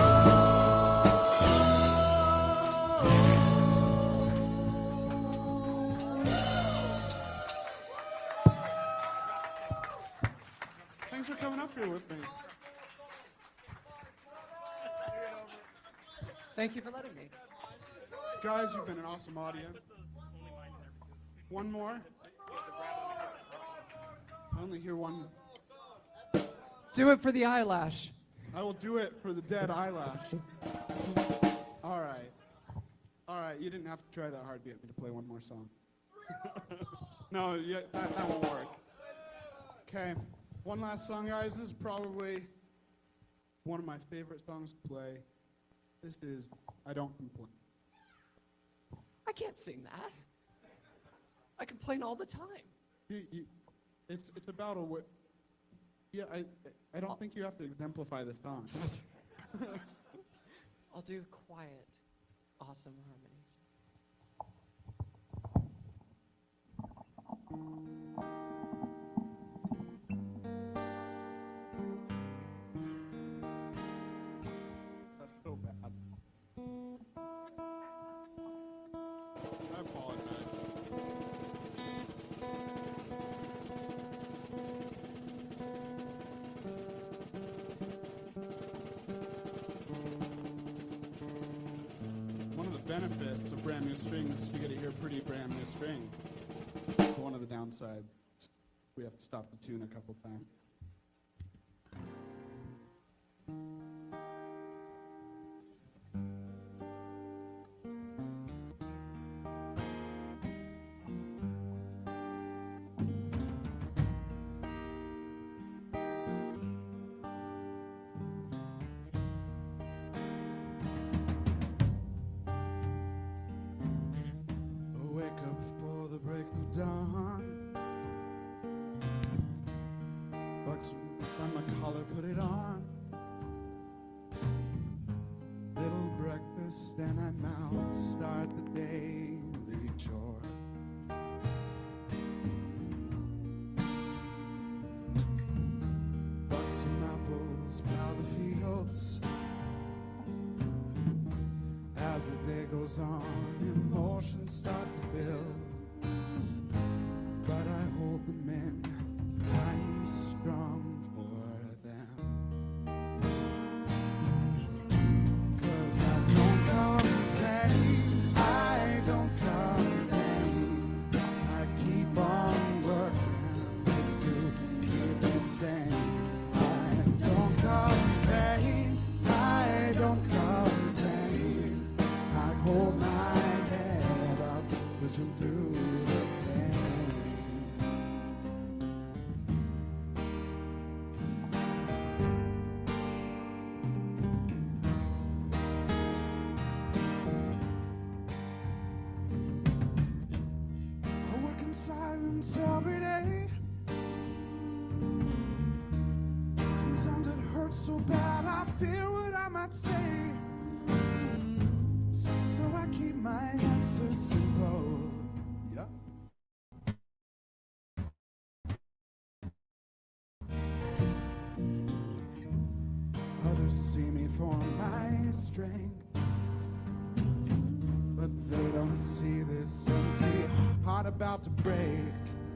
Thanks for coming up here with me. Thank you for letting me. Guys, you've been an awesome audience. One more? I only hear one. Do it for the eyelash. I will do it for the dead eyelash. All right. All right, you didn't have to try that hard to get me to play one more song. No, yeah, that won't work. Okay, one last song, guys. This is probably one of my favorite songs to play. This is I Don't Complain. can't sing that. I complain all the time. It's about a way. Yeah, I don't think you have to exemplify the song. I'll do quiet, awesome harmonies. That's so bad. I apologize. One of the benefits of brand new strings is you get to hear pretty brand new string. One of the downsides, we have to stop the tune a couple times. Wake up before the break of dawn. Bucks on my collar, put it on. Little breakfast, then I'm out. Start the daily chore. Bucks some apples, plow the fields. As the day goes on, emotions start to build. But I hold them in, I'm strong for them. 'Cause I don't complain, I don't complain. I keep on working just to keep it sane. I don't complain, I don't complain. I hold my head up, pushing through the pain. I work in silence every day. Sometimes it hurts so bad I fear what I might say. So I keep my answers simple. Yeah. Others see me for my strength, but they don't see this empty heart about to break.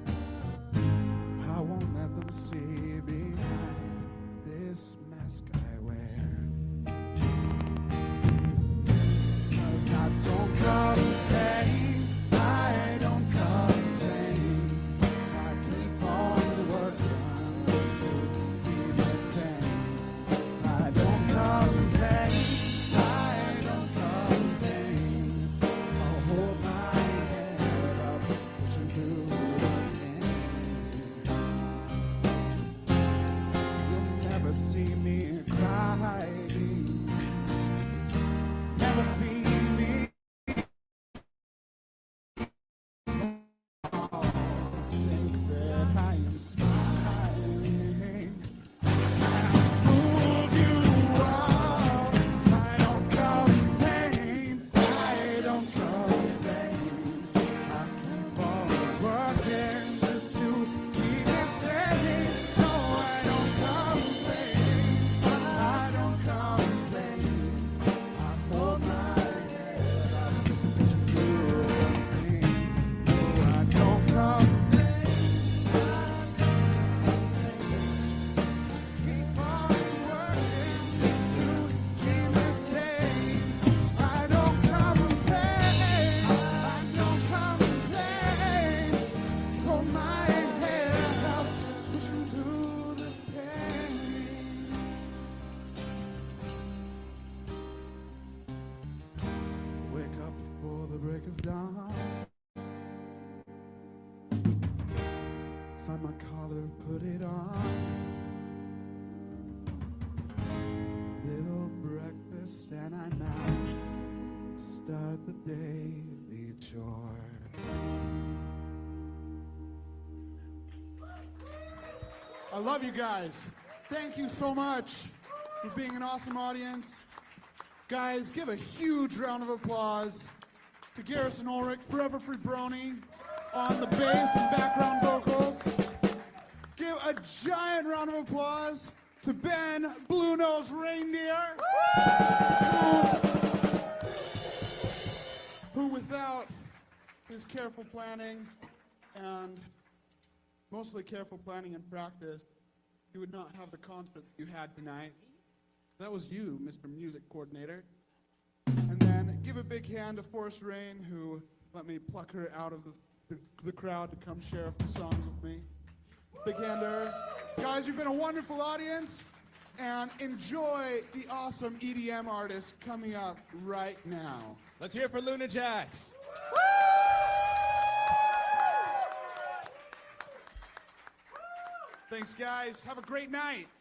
I won't let them see behind this mask I wear. 'Cause I don't complain, I don't complain. I keep on working just to keep it sane. I don't complain, I don't complain. I'll hold my head up, pushing through the pain. You'll never see me crying, never see me think that I am smiling. Fooled you all. I don't complain, I don't complain. I keep on working just to keep it sane. No, I don't complain, I don't complain. I hold my head up, pushing through the pain. No, I don't complain. Keep on working just to keep it sane. I don't complain, I don't complain. Hold my head up, pushing through the pain. Wake up before the break of dawn. Find my collar, put it on. Little breakfast and I'm out. Start the daily chore. love you guys. Thank you so much for being an awesome audience. Guys, give a huge round of applause to Garrison Ulrich, Forever Free Brony, on the bass and background vocals. Give a giant round of applause to Ben Blue Nose Reindeer, who without his careful planning and mostly careful planning and practice, you would not have the concert that you had tonight. That was you, Mr. Music Coordinator. And then give a big hand to Forrest Rain, who let me pluck her out of the crowd to come share a few songs with me. Big hand to her. Guys, you've been a wonderful audience, and enjoy the awesome EDM artists coming up right now. Let's hear it for Luna Jax. Thanks, guys. Have a great night.